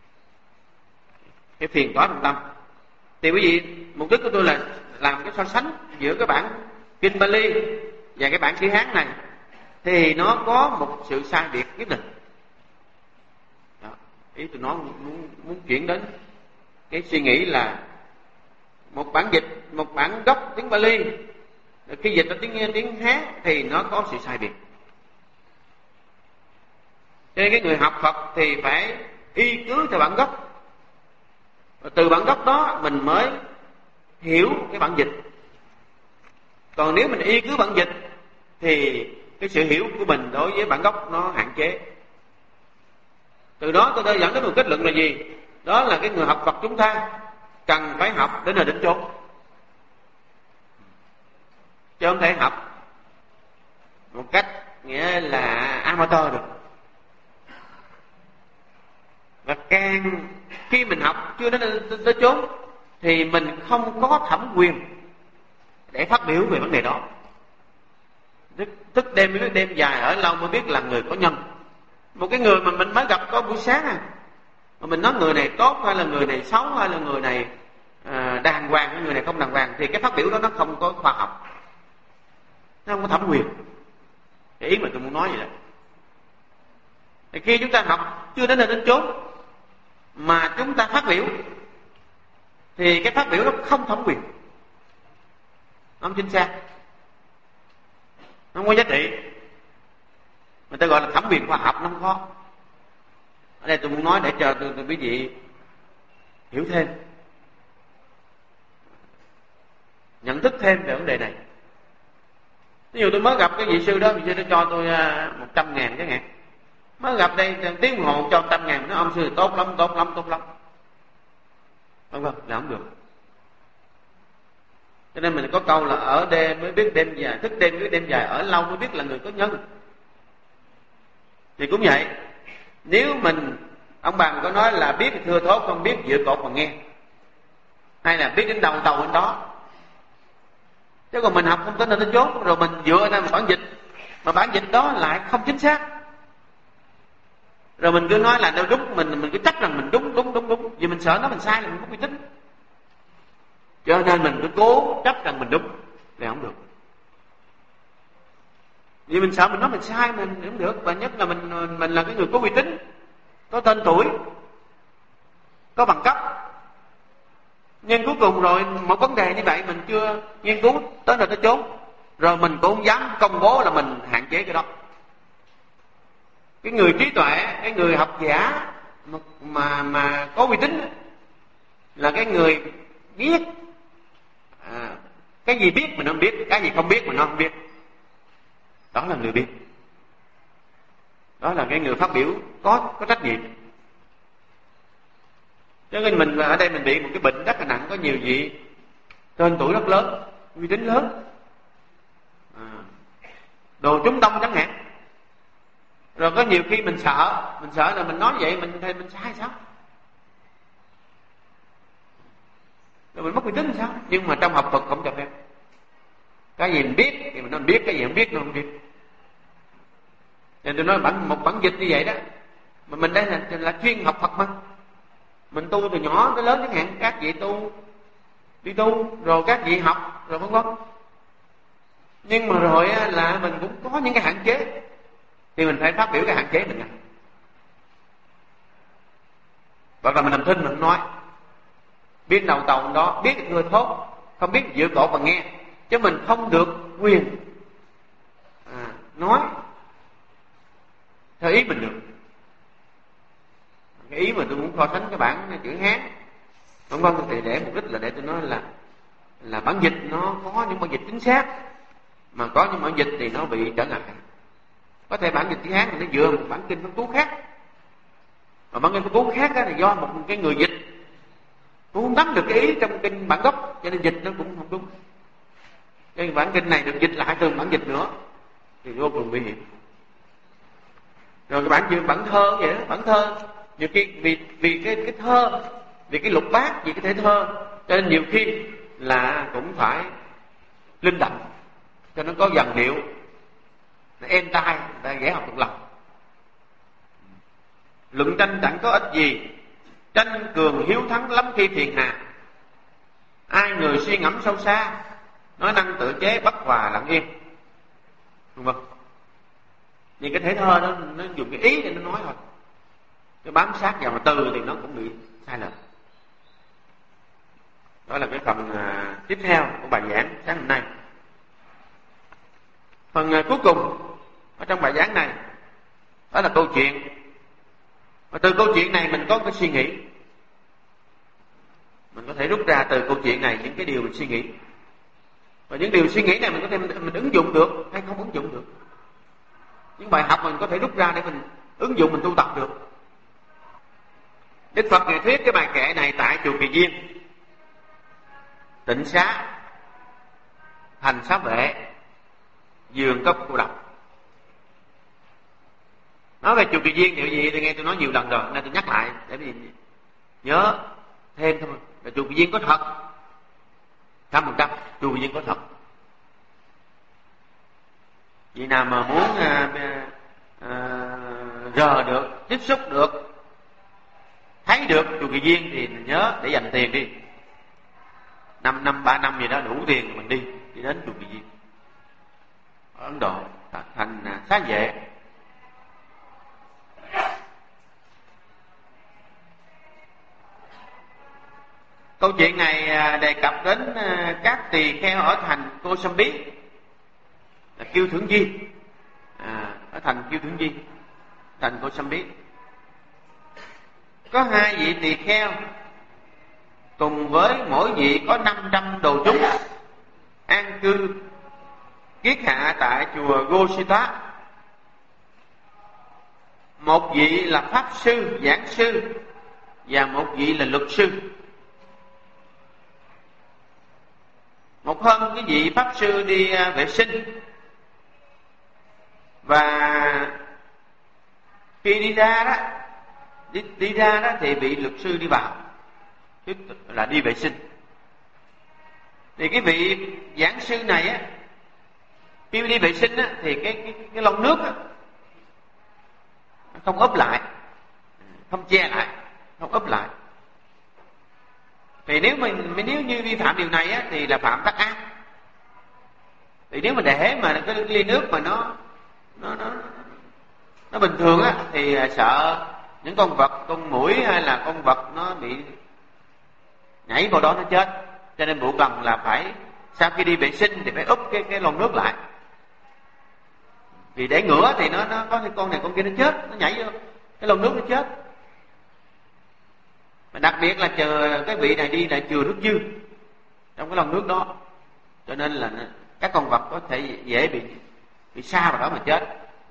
phiền toái trong tâm. Thì quý vị, mục đích của tôi là làm cái so sánh giữa cái bản kinh Pali và cái bản chữ Hán này, thì nó có một sự sai biệt nhất định. Đó, ý tôi nói muốn chuyển đến cái suy nghĩ là một bản dịch, một bản gốc tiếng Pali khi dịch ra tiếng Hán thì nó có sự sai biệt. Cho nên cái người học Phật thì phải y cứ theo bản gốc, và từ bản gốc đó mình mới hiểu cái bản dịch. Còn nếu mình y cứ bản dịch thì cái sự hiểu của mình đối với bản gốc nó hạn chế. Từ đó tôi đã dẫn đến một kết luận là gì? Đó là cái người học Phật chúng ta cần phải học đến nơi đến chốn, chứ không thể học một cách nghĩa là amateur được. Và càng khi mình học chưa đến tới chốn thì mình không có thẩm quyền để phát biểu về vấn đề đó. Thức đêm mới đêm dài, ở lâu mới biết là người có nhân. Một cái người mà mình mới gặp có buổi sáng mà mình nói người này tốt hay là người này xấu, hay là người này đàng hoàng hay người này không đàng hoàng, thì cái phát biểu đó nó không có khoa học, nó không có thẩm quyền. Cái ý mà tôi muốn nói vậy là thì khi chúng ta học chưa đến nơi đến chốn mà chúng ta phát biểu thì cái phát biểu đó không thẩm quyền, không chính xác, không có giá trị. Người ta gọi là thẩm quyền khoa học, nó không có. Ở đây tôi muốn nói để cho tôi quý vị hiểu thêm, nhận thức thêm về vấn đề này. Ví dụ tôi mới gặp cái vị sư đó cho tôi 100.000 chẳng hạn. Mới gặp đây tiếng đồng hồ cho 100.000, nói ông sư tốt lắm. Vâng, là không được. Cho nên mình có câu là ở đêm mới biết đêm dài, thức đêm mới đêm dài, ở lâu mới biết là người có nhân. Thì cũng vậy, nếu ông bà có nói là biết thì thưa thốt, không biết dựa cột mà nghe, hay là biết đến đầu tàu đến đó. Chứ còn mình học không tới nơi tới chốn, rồi mình dựa ra một bản dịch, mà bản dịch đó lại không chính xác, rồi mình cứ nói là đâu đúng, mình cứ chắc rằng mình đúng, vì mình sợ nó mình sai là mình không uy tín. Cho nên mình cứ cố chấp rằng mình đúng thì không được. Vì mình sợ mình nói mình sai mình không được. Và nhất là mình là cái người có uy tín, có tên tuổi, có bằng cấp. Nhưng cuối cùng rồi một vấn đề như vậy mình chưa nghiên cứu tới nơi tới chốn, rồi mình cũng không dám công bố là mình hạn chế cái đó. Cái người trí tuệ, cái người học giả mà có uy tín là cái người biết cái gì biết mình không biết, cái gì không biết mình không biết. Đó là người biết. Đó là cái người phát biểu có trách nhiệm. Cho nên mình ở đây mình bị một cái bệnh rất là nặng, có nhiều vị tên tuổi rất lớn, uy tín lớn, đồ chúng đông chẳng hạn. Rồi có nhiều khi mình sợ là mình nói vậy mình sai sao? Rồi mình mất uy tín sao? Nhưng mà trong học thuật không cho phép. Cái gì mình biết thì mình nói mình biết, cái gì không biết nó không biết. Nên tôi nói một bản dịch như vậy đó. Mà mình đây là chuyên học Phật mà. Mình tu từ nhỏ tới lớn chẳng hạn, các vị đi tu, rồi các vị học, rồi vân vân. Nhưng mà rồi là mình cũng có những cái hạn chế, thì mình phải phát biểu cái hạn chế mình này. Hoặc là mình làm thinh mình không nói, biết đầu tàu đó, biết người thốt, không biết dựa cổ và nghe, chứ mình không được quyền nói theo ý mình được. Cái ý mà tôi muốn so sánh cái bản chữ Hán vân vân thì để mục đích là để tôi nói là bản dịch nó có những bản dịch chính xác, mà có những bản dịch thì nó bị trở ngại. Có thể bản dịch chữ Hán thì nó dựa một bản kinh Pháp Cú khác, mà bản kinh Pháp Cú khác là do một cái người dịch cũng không nắm được cái ý trong kinh bản gốc, cho nên dịch nó cũng không đúng. Cái bản kinh này được dịch lại từ bản dịch nữa thì vô cùng nguy hiểm. Rồi cái bản thơ vậy đó, bản thơ nhiều khi vì cái thơ, vì cái lục bát, vì cái thể thơ, cho nên nhiều khi là cũng phải linh động cho nó có dần điệu, nó êm tai, người ta dễ học thuộc lòng. Luận tranh chẳng có ích gì, tranh cường hiếu thắng lắm khi phiền hà. Ai người suy ngẫm sâu xa, nói năng tự chế bất hòa lặng yên. Đúng không? Nhưng cái thể thơ đó nó dùng cái ý để nó nói thôi, cái bám sát vào mà từ thì nó cũng bị sai lệch. Đó là cái phần tiếp theo của bài giảng sáng hôm nay. Phần cuối cùng ở trong bài giảng này đó là câu chuyện. Và từ câu chuyện này mình có cái suy nghĩ, mình có thể rút ra từ câu chuyện này những cái điều mình suy nghĩ, và những điều suy nghĩ này mình có thể mình ứng dụng được hay không ứng dụng được. Những bài học mình có thể rút ra để mình ứng dụng, mình tu tập được. Đức Phật Ngài thuyết cái bài kệ này tại chùa Kỳ Viên, Tịnh Xá, Thành Xá Vệ, Vườn Cốc Cô Độc. Nói về chùa Kỳ Viên điều gì thì nghe tôi nói nhiều lần rồi, nên tôi nhắc lại để mình nhớ thêm thôi. Là chùa Kỳ Viên có thật, 100% chùa Kỳ Viên có thật. Vì nào mà muốn rờ được, tiếp xúc được, thấy được chùa Kỳ Viên thì nhớ để dành tiền đi. 5 năm, 3 năm gì đó đủ tiền mình đi đến chùa Kỳ Viên ở Ấn Độ, Thành Xá Vệ. Câu chuyện này đề cập đến các tỳ kheo ở thành Kosambi, là Kiêu Thưởng Di, ở thành Kiêu Thưởng Di, thành Kosambi. Có 2 vị tỳ kheo cùng với mỗi vị có 500 đồ chúng an cư kiết hạ tại chùa Gosita. Một vị là pháp sư, giảng sư, và một vị là luật sư. Một hôm cái vị pháp sư đi vệ sinh, và khi đi ra đó thì bị luật sư đi vào, tức là đi vệ sinh. Thì cái vị giảng sư này á, khi đi vệ sinh á, thì cái lon nước á, không ốp lại, không che lại, không ốp lại. Thì nếu như vi phạm điều này á, thì là phạm tắc ác. Thì nếu mà để mà cái ly nước mà nó bình thường á, thì sợ những con vật, con muỗi hay là con vật nó bị nhảy vào đó nó chết. Cho nên buộc lòng là phải sau khi đi vệ sinh thì phải úp cái lon nước lại. Vì để ngửa thì nó có con này con kia nó chết, nó nhảy vô cái lon nước nó chết. Mà đặc biệt là chờ cái vị này đi là chừa nước dư trong cái lon nước đó, cho nên là các con vật có thể dễ bị sa vào đó mà chết.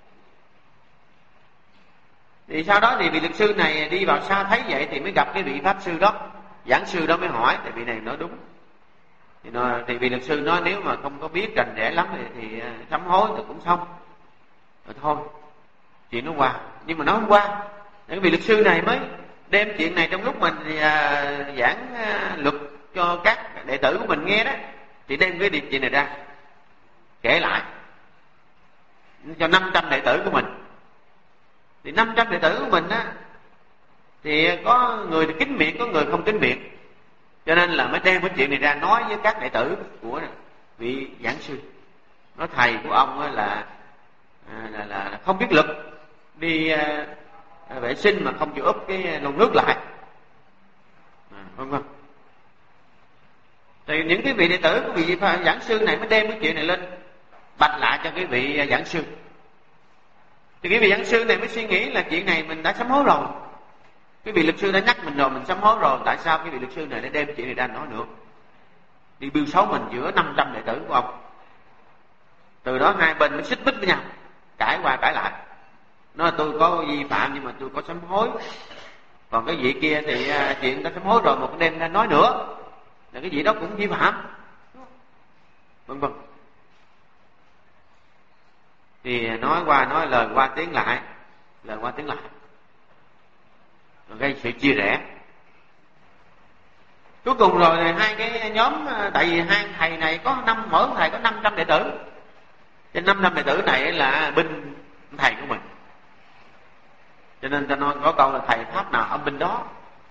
Thì sau đó thì vị luật sư này đi vào xa thấy vậy thì mới gặp cái vị pháp sư đó, giảng sư đó mới hỏi, tại vị này nói đúng. Thì vị luật sư nói nếu mà không có biết rành rẽ lắm thì sám hối thì cũng xong rồi thôi, chuyện nó qua. Nhưng mà nó không qua, cái vị luật sư này mới đem chuyện này trong lúc mình giảng luật cho các đệ tử của mình nghe đó, thì đem cái chuyện này ra kể lại cho 500 đệ tử của mình. Thì 500 đệ tử của mình á, thì có người thì kín miệng, có người không kín miệng, cho nên là mới đem cái chuyện này ra nói với các đệ tử của vị giảng sư. Nói thầy của ông á là không biết luật, đi vệ sinh mà không chịu úp cái lon nước lại, vân vân. Thì những cái vị đệ tử của vị giảng sư này mới đem cái chuyện này lên bạch lại cho cái vị giảng sư. Thì cái vị giảng sư này mới suy nghĩ là chuyện này mình đã sám hối rồi, cái vị luật sư đã nhắc mình rồi, mình sám hối rồi, tại sao cái vị luật sư này lại đem chuyện này ra nói nữa, đi bêu xấu mình giữa 500 đệ tử của ông. Từ đó hai bên mới xích mích với nhau, cãi qua cãi lại. Nói tôi có vi phạm nhưng mà tôi có sám hối, còn cái vị kia thì chuyện đã sám hối rồi mà cũng đem ra nói nữa, là cái vị đó cũng vi phạm, vân vân. Thì nói qua nói lời qua tiếng lại, rồi gây sự chia rẽ. Cuối cùng rồi hai cái nhóm, tại vì hai thầy này có mỗi thầy có 500 đệ tử, trên 500 đệ tử này là binh thầy của mình, cho nên ta nói có câu là thầy pháp nào âm binh đó,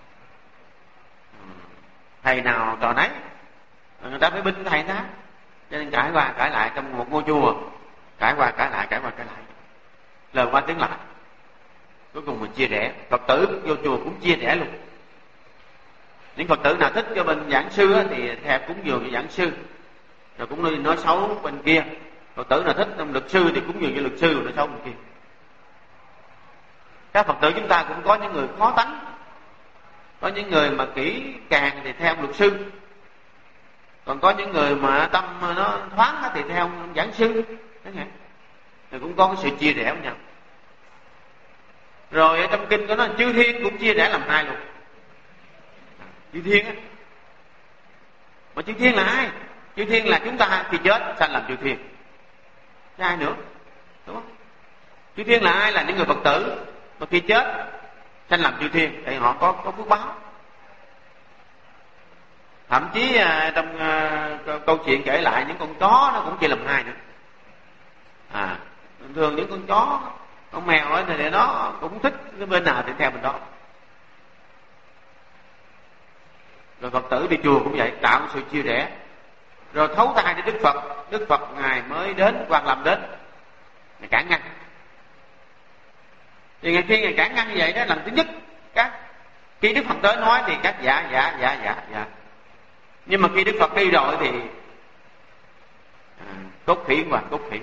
thầy nào trò nấy, người ta phải binh thầy đó. Cho nên cãi qua cãi lại trong một ngôi chùa, cãi qua cãi lại, lời qua tiếng lại, cuối cùng mình chia rẽ. Phật tử vô chùa cũng chia rẽ luôn. Những Phật tử nào thích cho bên giảng sư thì theo cúng dường cho giảng sư, rồi cũng nói xấu bên kia. Phật tử nào thích luật sư thì cúng dường cho luật sư, rồi nói xấu bên kia. Các Phật tử chúng ta cũng có những người khó tánh, có những người mà kỹ càng thì theo luật sư, còn có những người mà tâm nó thoáng thì theo giảng sư, thì cũng có cái sự chia rẽ với nhau. Rồi ở trong kinh có nói chư thiên cũng chia rẽ làm hai luôn. Chư thiên á, mà chư thiên là ai? Chư thiên là chúng ta khi chết sanh làm chư thiên, chứ ai nữa, đúng không? Chư thiên là ai? Là những người Phật tử mà khi chết sanh làm chư thiên, thì họ có phước báo. Thậm chí trong câu chuyện kể lại những con chó nó cũng chia làm hai nữa. Thường những con chó, con mèo ấy thì nó cũng thích cái bên nào thì theo bên đó. Rồi Phật tử đi chùa cũng vậy, tạo sự chia rẽ. Rồi thấu tai đến Đức Phật ngài mới đến, Quan Lâm đến, ngài cản ngăn. Thì khi ngài cản ngăn như vậy đó, lần thứ nhất khi Đức Phật tới nói thì các dạ. Nhưng mà khi Đức Phật đi rồi thì cốt khỉ và cốt khỉ.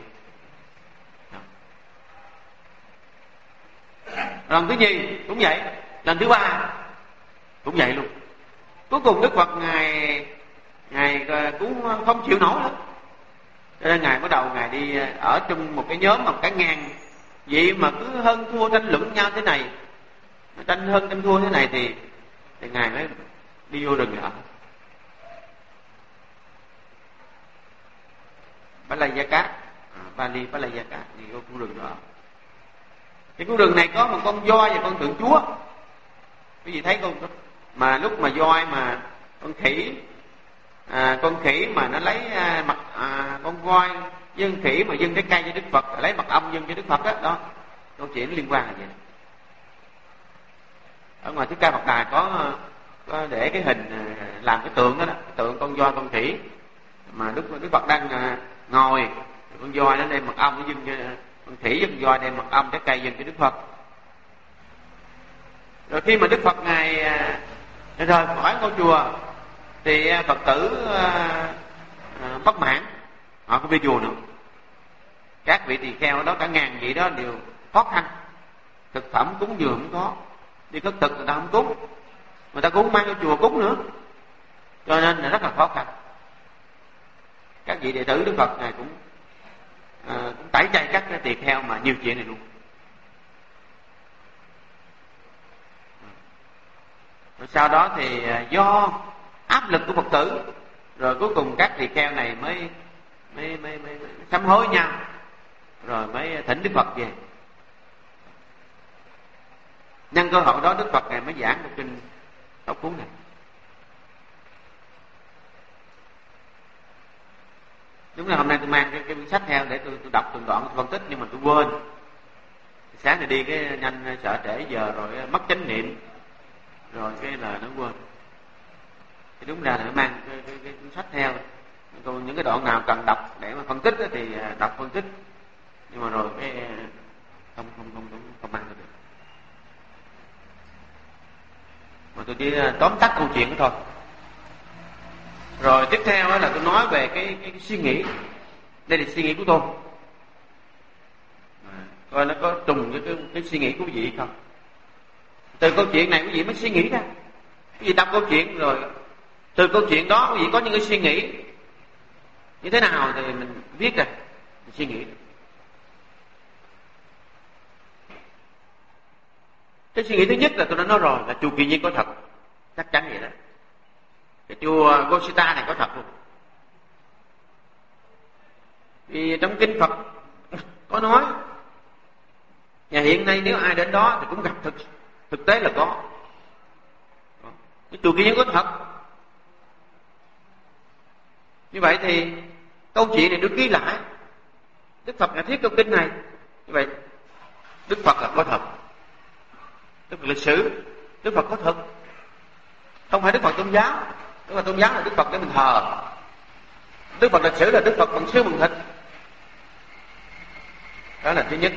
Lần thứ nhì cũng vậy, lần thứ ba cũng vậy luôn. Cuối cùng Đức Phật ngài cũng không chịu nổi nữa, cho nên ngài bắt đầu ngài đi ở chung một cái nhóm, một cái ngang vậy mà cứ hơn thua tranh luận nhau thế này, tranh hơn tranh thua thế này thì ngài mới đi vô rừng ở Palayaka, Bali Palayaka, đi vô khu rừng đó. Thì khu rừng này có một con voi và con tượng chúa. Quý vị thấy không? Mà lúc mà voi mà con khỉ mà nó lấy mặt con voi dân khỉ mà dâng trái cây cho Đức Phật, lấy mật ong dâng cho Đức Phật đó, câu chuyện liên quan là vậy. Ở ngoài Thích Ca Phật Đà có để cái hình làm cái tượng đó, cái tượng con voi con khỉ mà Đức Phật đang ngồi, con voi nó đem mật ong nó dâng cho con khỉ, với con voi đem mật ong trái cây dâng cho Đức Phật. Rồi khi mà Đức Phật ngài rời khỏi ngôi chùa thì Phật tử bất mãn, họ không đi chùa nữa. Các vị tỳ kheo đó, cả ngàn vị đó đều khó khăn, thực phẩm cúng dường không có, đi khất thực người ta không cúng, người ta cũng không mang vô chùa cúng nữa, cho nên là rất là khó khăn. Các vị đệ tử Đức Phật này cũng tẩy chay các cái tỳ kheo mà nhiều chuyện này luôn. Rồi sau đó thì do áp lực của Phật tử, rồi cuối cùng các tỳ kheo này mới sám hối nhau, rồi mới thỉnh Đức Phật về. Nhân cơ hội đó Đức Phật ngài mới giảng một kinh Pháp Cú này. Đúng là hôm nay tôi mang cái sách theo để tôi đọc từng đoạn phân tích, nhưng mà tôi quên. Sáng này đi cái nhanh sợ trễ giờ rồi mất chánh niệm, rồi cái là nó quên. Thì đúng ra là mang cái sách theo. Còn những cái đoạn nào cần đọc để mà phân tích thì đọc phân tích, nhưng mà rồi cái không mang được. Mà tôi chỉ tóm tắt câu chuyện đó thôi. Rồi tiếp theo là tôi nói về cái suy nghĩ. Đây là suy nghĩ của tôi, coi nó có trùng với cái suy nghĩ của quý vị không. Từ câu chuyện này quý vị mới suy nghĩ ra. Quý vị đọc câu chuyện rồi từ câu chuyện đó quý vị có những cái suy nghĩ như thế nào thì mình viết ra, mình suy nghĩ. Cái suy nghĩ thứ nhất là tôi đã nói rồi, là chùa Kỳ Nhiên có thật, chắc chắn vậy đó. Cái chùa Gosita này có thật luôn. Vì trong kinh Phật có nói, và hiện nay nếu ai đến đó thì cũng gặp thực tế là có. Cái chùa Kỳ Nhiên có thật. Như vậy thì câu chuyện này được ghi lại. Đức Phật đã thiết câu kinh này. Như vậy Đức Phật là có thật. Đức Phật lịch sử, Đức Phật có thật. Không phải Đức Phật tôn giáo. Đức Phật tôn giáo là Đức Phật để mình thờ. Đức Phật lịch sử là Đức Phật bằng xương bằng thịt. Đó là thứ nhất.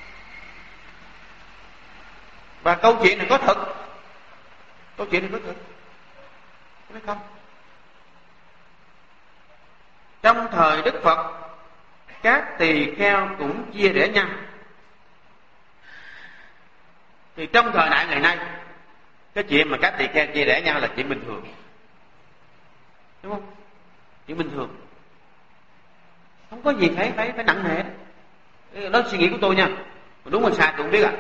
Và câu chuyện này có thật. Câu chuyện này có thật. Phải không? Trong thời Đức Phật, các tỳ kheo cũng chia rẽ nhau. Thì trong thời đại ngày nay, cái chuyện mà các tỳ kheo chia rẽ nhau là chuyện bình thường, đúng không? Chuyện bình thường, không có gì phải nặng nề. Đó là suy nghĩ của tôi nha, đúng hay sai tôi không biết ạ.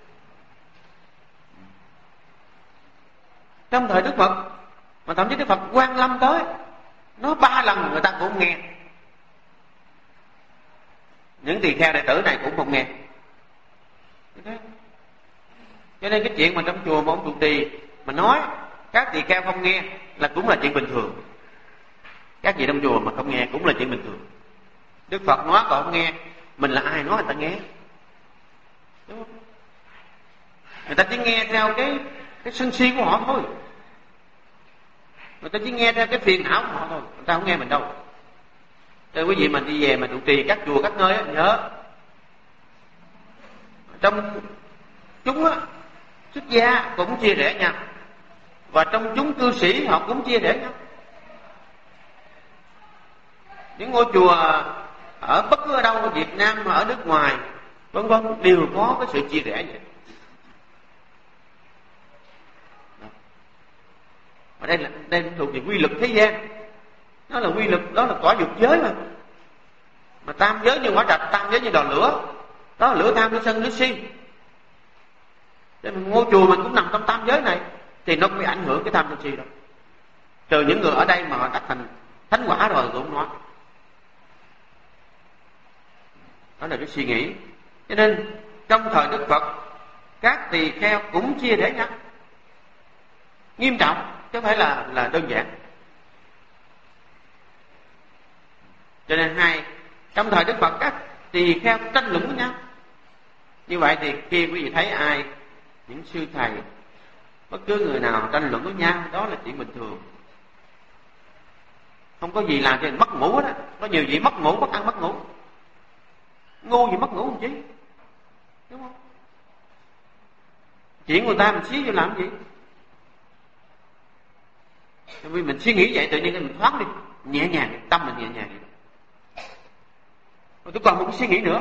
Trong thời Đức Phật, mà thậm chí Đức Phật Quang Lâm tới, nói 3 lần người ta cũng không nghe. Những tỳ kheo đệ tử này cũng không nghe. Cho nên cái chuyện mà trong chùa mà ông trụ trì mà nói các tỳ kheo không nghe là cũng là chuyện bình thường. Các vị trong chùa mà không nghe cũng là chuyện bình thường. Đức Phật nói còn không nghe, mình là ai nói người ta nghe, đúng không? Người ta chỉ nghe theo cái sân si của họ thôi. Người ta chỉ nghe theo cái phiền não của họ thôi, người ta không nghe mình đâu. Cho quý vị mình đi về mà trụ trì các chùa các nơi á, nhớ trong chúng á, xuất gia cũng chia rẽ nhau, và trong chúng cư sĩ họ cũng chia rẽ nhau. Những ngôi chùa ở bất cứ ở đâu, ở Việt Nam ở nước ngoài vân vân đều có cái sự chia rẽ vậy. Ở đây thuộc về quy luật thế gian. Nó là quy luật, đó là cõi dục giới mà tam giới như quả trạch, tam giới như đòn lửa. Đó là lửa tham, lửa sân, lửa si. Nên ngôi chùa mình cũng nằm trong tam giới này thì nó cũng bị ảnh hưởng cái tham sân si đó. Trừ những người ở đây mà họ đã thành thánh quả rồi tôi không nói. Đó là cái suy nghĩ. Cho nên trong thời Đức Phật, các tỳ kheo cũng chia rẽ nhau nghiêm trọng, chứ không phải là đơn giản. Cho nên trong thời Đức Phật các tỳ kheo tranh luận với nhau. Như vậy thì khi quý vị thấy ai, những sư thầy, bất cứ người nào tranh luận với nhau, đó là chuyện bình thường. không có gì làm cho mình mất ngủ hết á. Có nhiều gì mất ngủ, mất ăn mất ngủ, ngu gì mất ngủ làm chi, đúng không? Chuyện người ta mình xí vô làm gì? Vì mình suy nghĩ vậy tự nhiên mình thoát đi, nhẹ nhàng, tâm mình nhẹ nhàng. Rồi tôi còn một cái suy nghĩ nữa.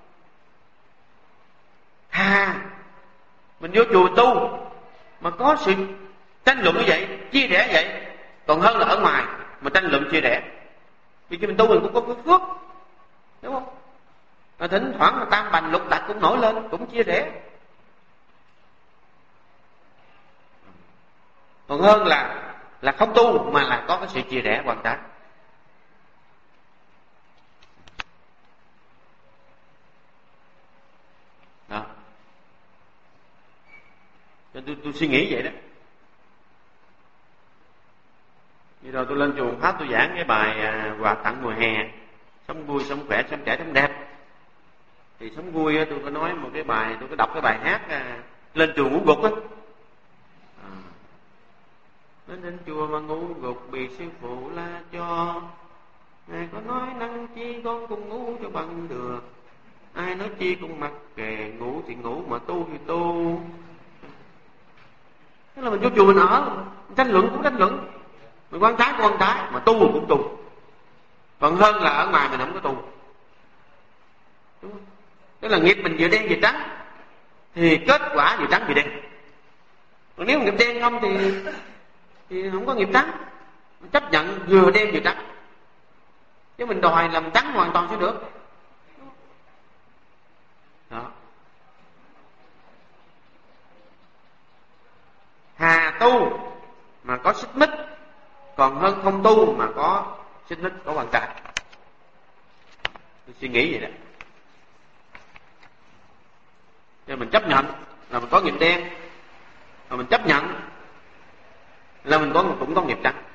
Mình vô chùa tu mà có sự tranh luận như vậy, chia rẽ vậy, còn hơn là ở ngoài mà tranh luận chia rẽ. Vì khi mình tu mình cũng có cái phước, đúng không? Mà thỉnh thoảng là tam bành lục tặc cũng nổi lên, cũng chia rẽ. Còn hơn là không tu mà là có cái sự chia rẽ hoàn toàn. Đó. Cho tôi suy nghĩ vậy đó. Vì rồi tôi lên chùa Pháp tôi giảng cái bài quà tặng mùa hè, sống vui, sống khỏe, sống trẻ, sống đẹp. Thì sống vui tôi có nói một cái bài, tôi có đọc cái bài hát lên chùa ngủ gục á. Lên chùa mà ngủ gục bị sư phụ la cho, ngài có nói năng chi con cũng ngủ cho bằng được, ai nói chi cũng mặc kệ, ngủ thì ngủ mà tu thì tu. Thế là mình vô chùa mình ở, tranh luận cũng tranh luận, mình quan trái cũng quan trái, mà tu cũng tu. Còn hơn là ở ngoài mình không có tu, đúng không? Tức là nghiệp mình vừa đen vừa trắng thì kết quả vừa trắng vừa đen. Còn nếu nghiệp đen không thì không có nghiệp trắng. Mình chấp nhận vừa đen vừa trắng, chứ mình đòi làm trắng hoàn toàn sẽ được. Đó. Hà tu mà có xích mích còn hơn không tu mà có xích mích, có hoàn trái. Tôi suy nghĩ vậy đó. Cho mình chấp nhận là mình có nghiệp đen, mà mình chấp nhận là mình cũng có nghiệp trắng.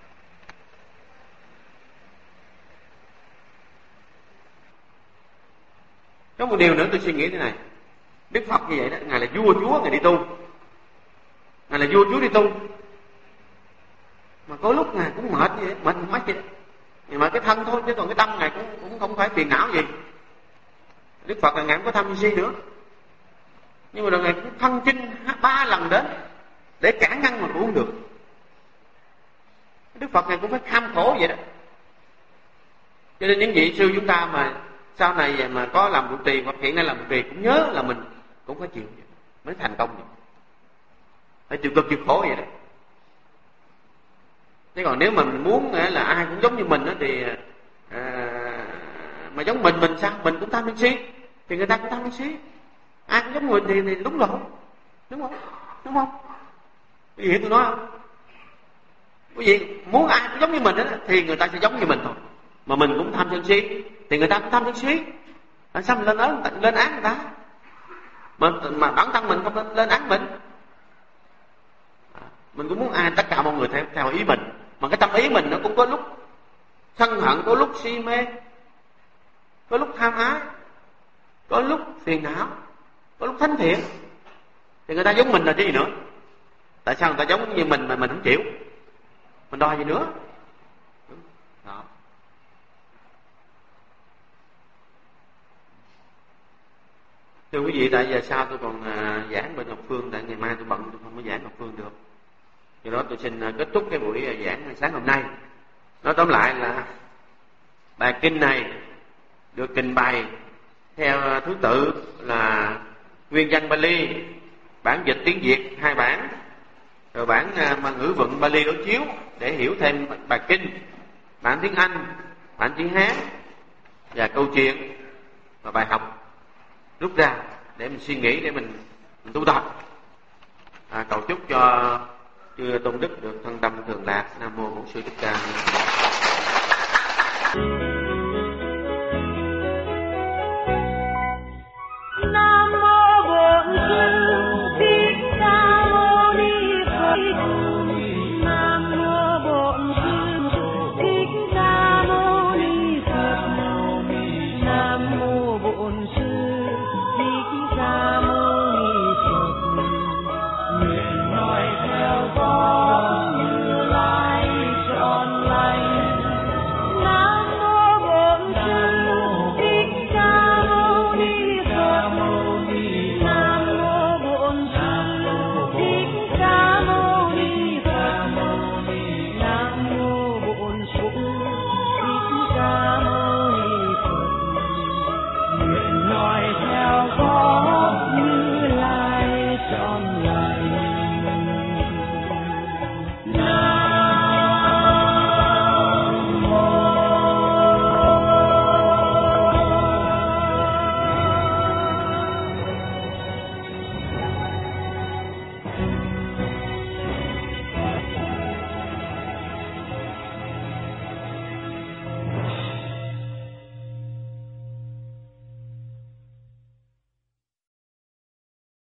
Có một điều nữa tôi suy nghĩ thế này. Đức Phật như vậy đó, ngài là vua chúa, ngài đi tu, ngài là vua chúa đi tu, mà có lúc ngài cũng mệt như vậy, mệt mất vậy đó. Nhưng mà cái thân thôi, chứ còn cái tâm ngài cũng không phải phiền não gì. Đức Phật là ngài không có tham si nữa, nhưng mà rồi ngài cũng thân chinh 3 lần đến để cản ngăn mà cũng không được. Đức Phật ngài cũng phải kham khổ vậy đó. Cho nên những vị sư chúng ta mà sau này mà có làm trụ trì hoặc hiện nay làm trụ trì cũng nhớ là mình cũng phải chịu vậy, mới thành công vậy. Phải chịu cực chịu khổ vậy đó. Thế còn nếu mà mình muốn là ai cũng giống như mình đó, thì mà giống mình sao? Mình cũng tham sân si thì người ta cũng tham sân si. Ai cũng giống mình thì đúng rồi, đúng không? Đúng không? Quý vị hiểu tôi nói không? Quý vị muốn ai cũng giống như mình đó, thì người ta sẽ giống như mình thôi. Mà mình cũng tham sân si thì người ta cũng tham sân si. Sao mình lên án người ta? Mà bản thân mình không lên án mình. Mình cũng muốn ai tất cả mọi người theo ý mình, mà cái tâm ý mình nó cũng có lúc sân hận, có lúc si mê, có lúc tham ái, có lúc phiền não, có lúc thánh thiện. Thì người ta giống mình là cái gì nữa? Tại sao người ta giống như mình mà mình không chịu? Mình đòi gì nữa? Đó. Thưa quý vị, tại giờ sau tôi còn giảng bên Ngọc Phương, tại ngày mai tôi bận tôi không có giảng Ngọc Phương được. Do đó tôi xin kết thúc cái buổi giảng sáng hôm nay. Nói tóm lại là bài kinh này được trình bày theo thứ tự là nguyên văn Bali, bản dịch tiếng Việt 2 bản, rồi bản ngữ vựng Bali đối chiếu để hiểu thêm bài kinh, bản tiếng Anh, bản tiếng Hán và câu chuyện và bài học rút ra để mình suy nghĩ, để mình tu tập. Cầu chúc cho chư tôn đức được thân tâm thường lạc. Nam mô Bổn Sư Thích Ca Mâu Ni Phật.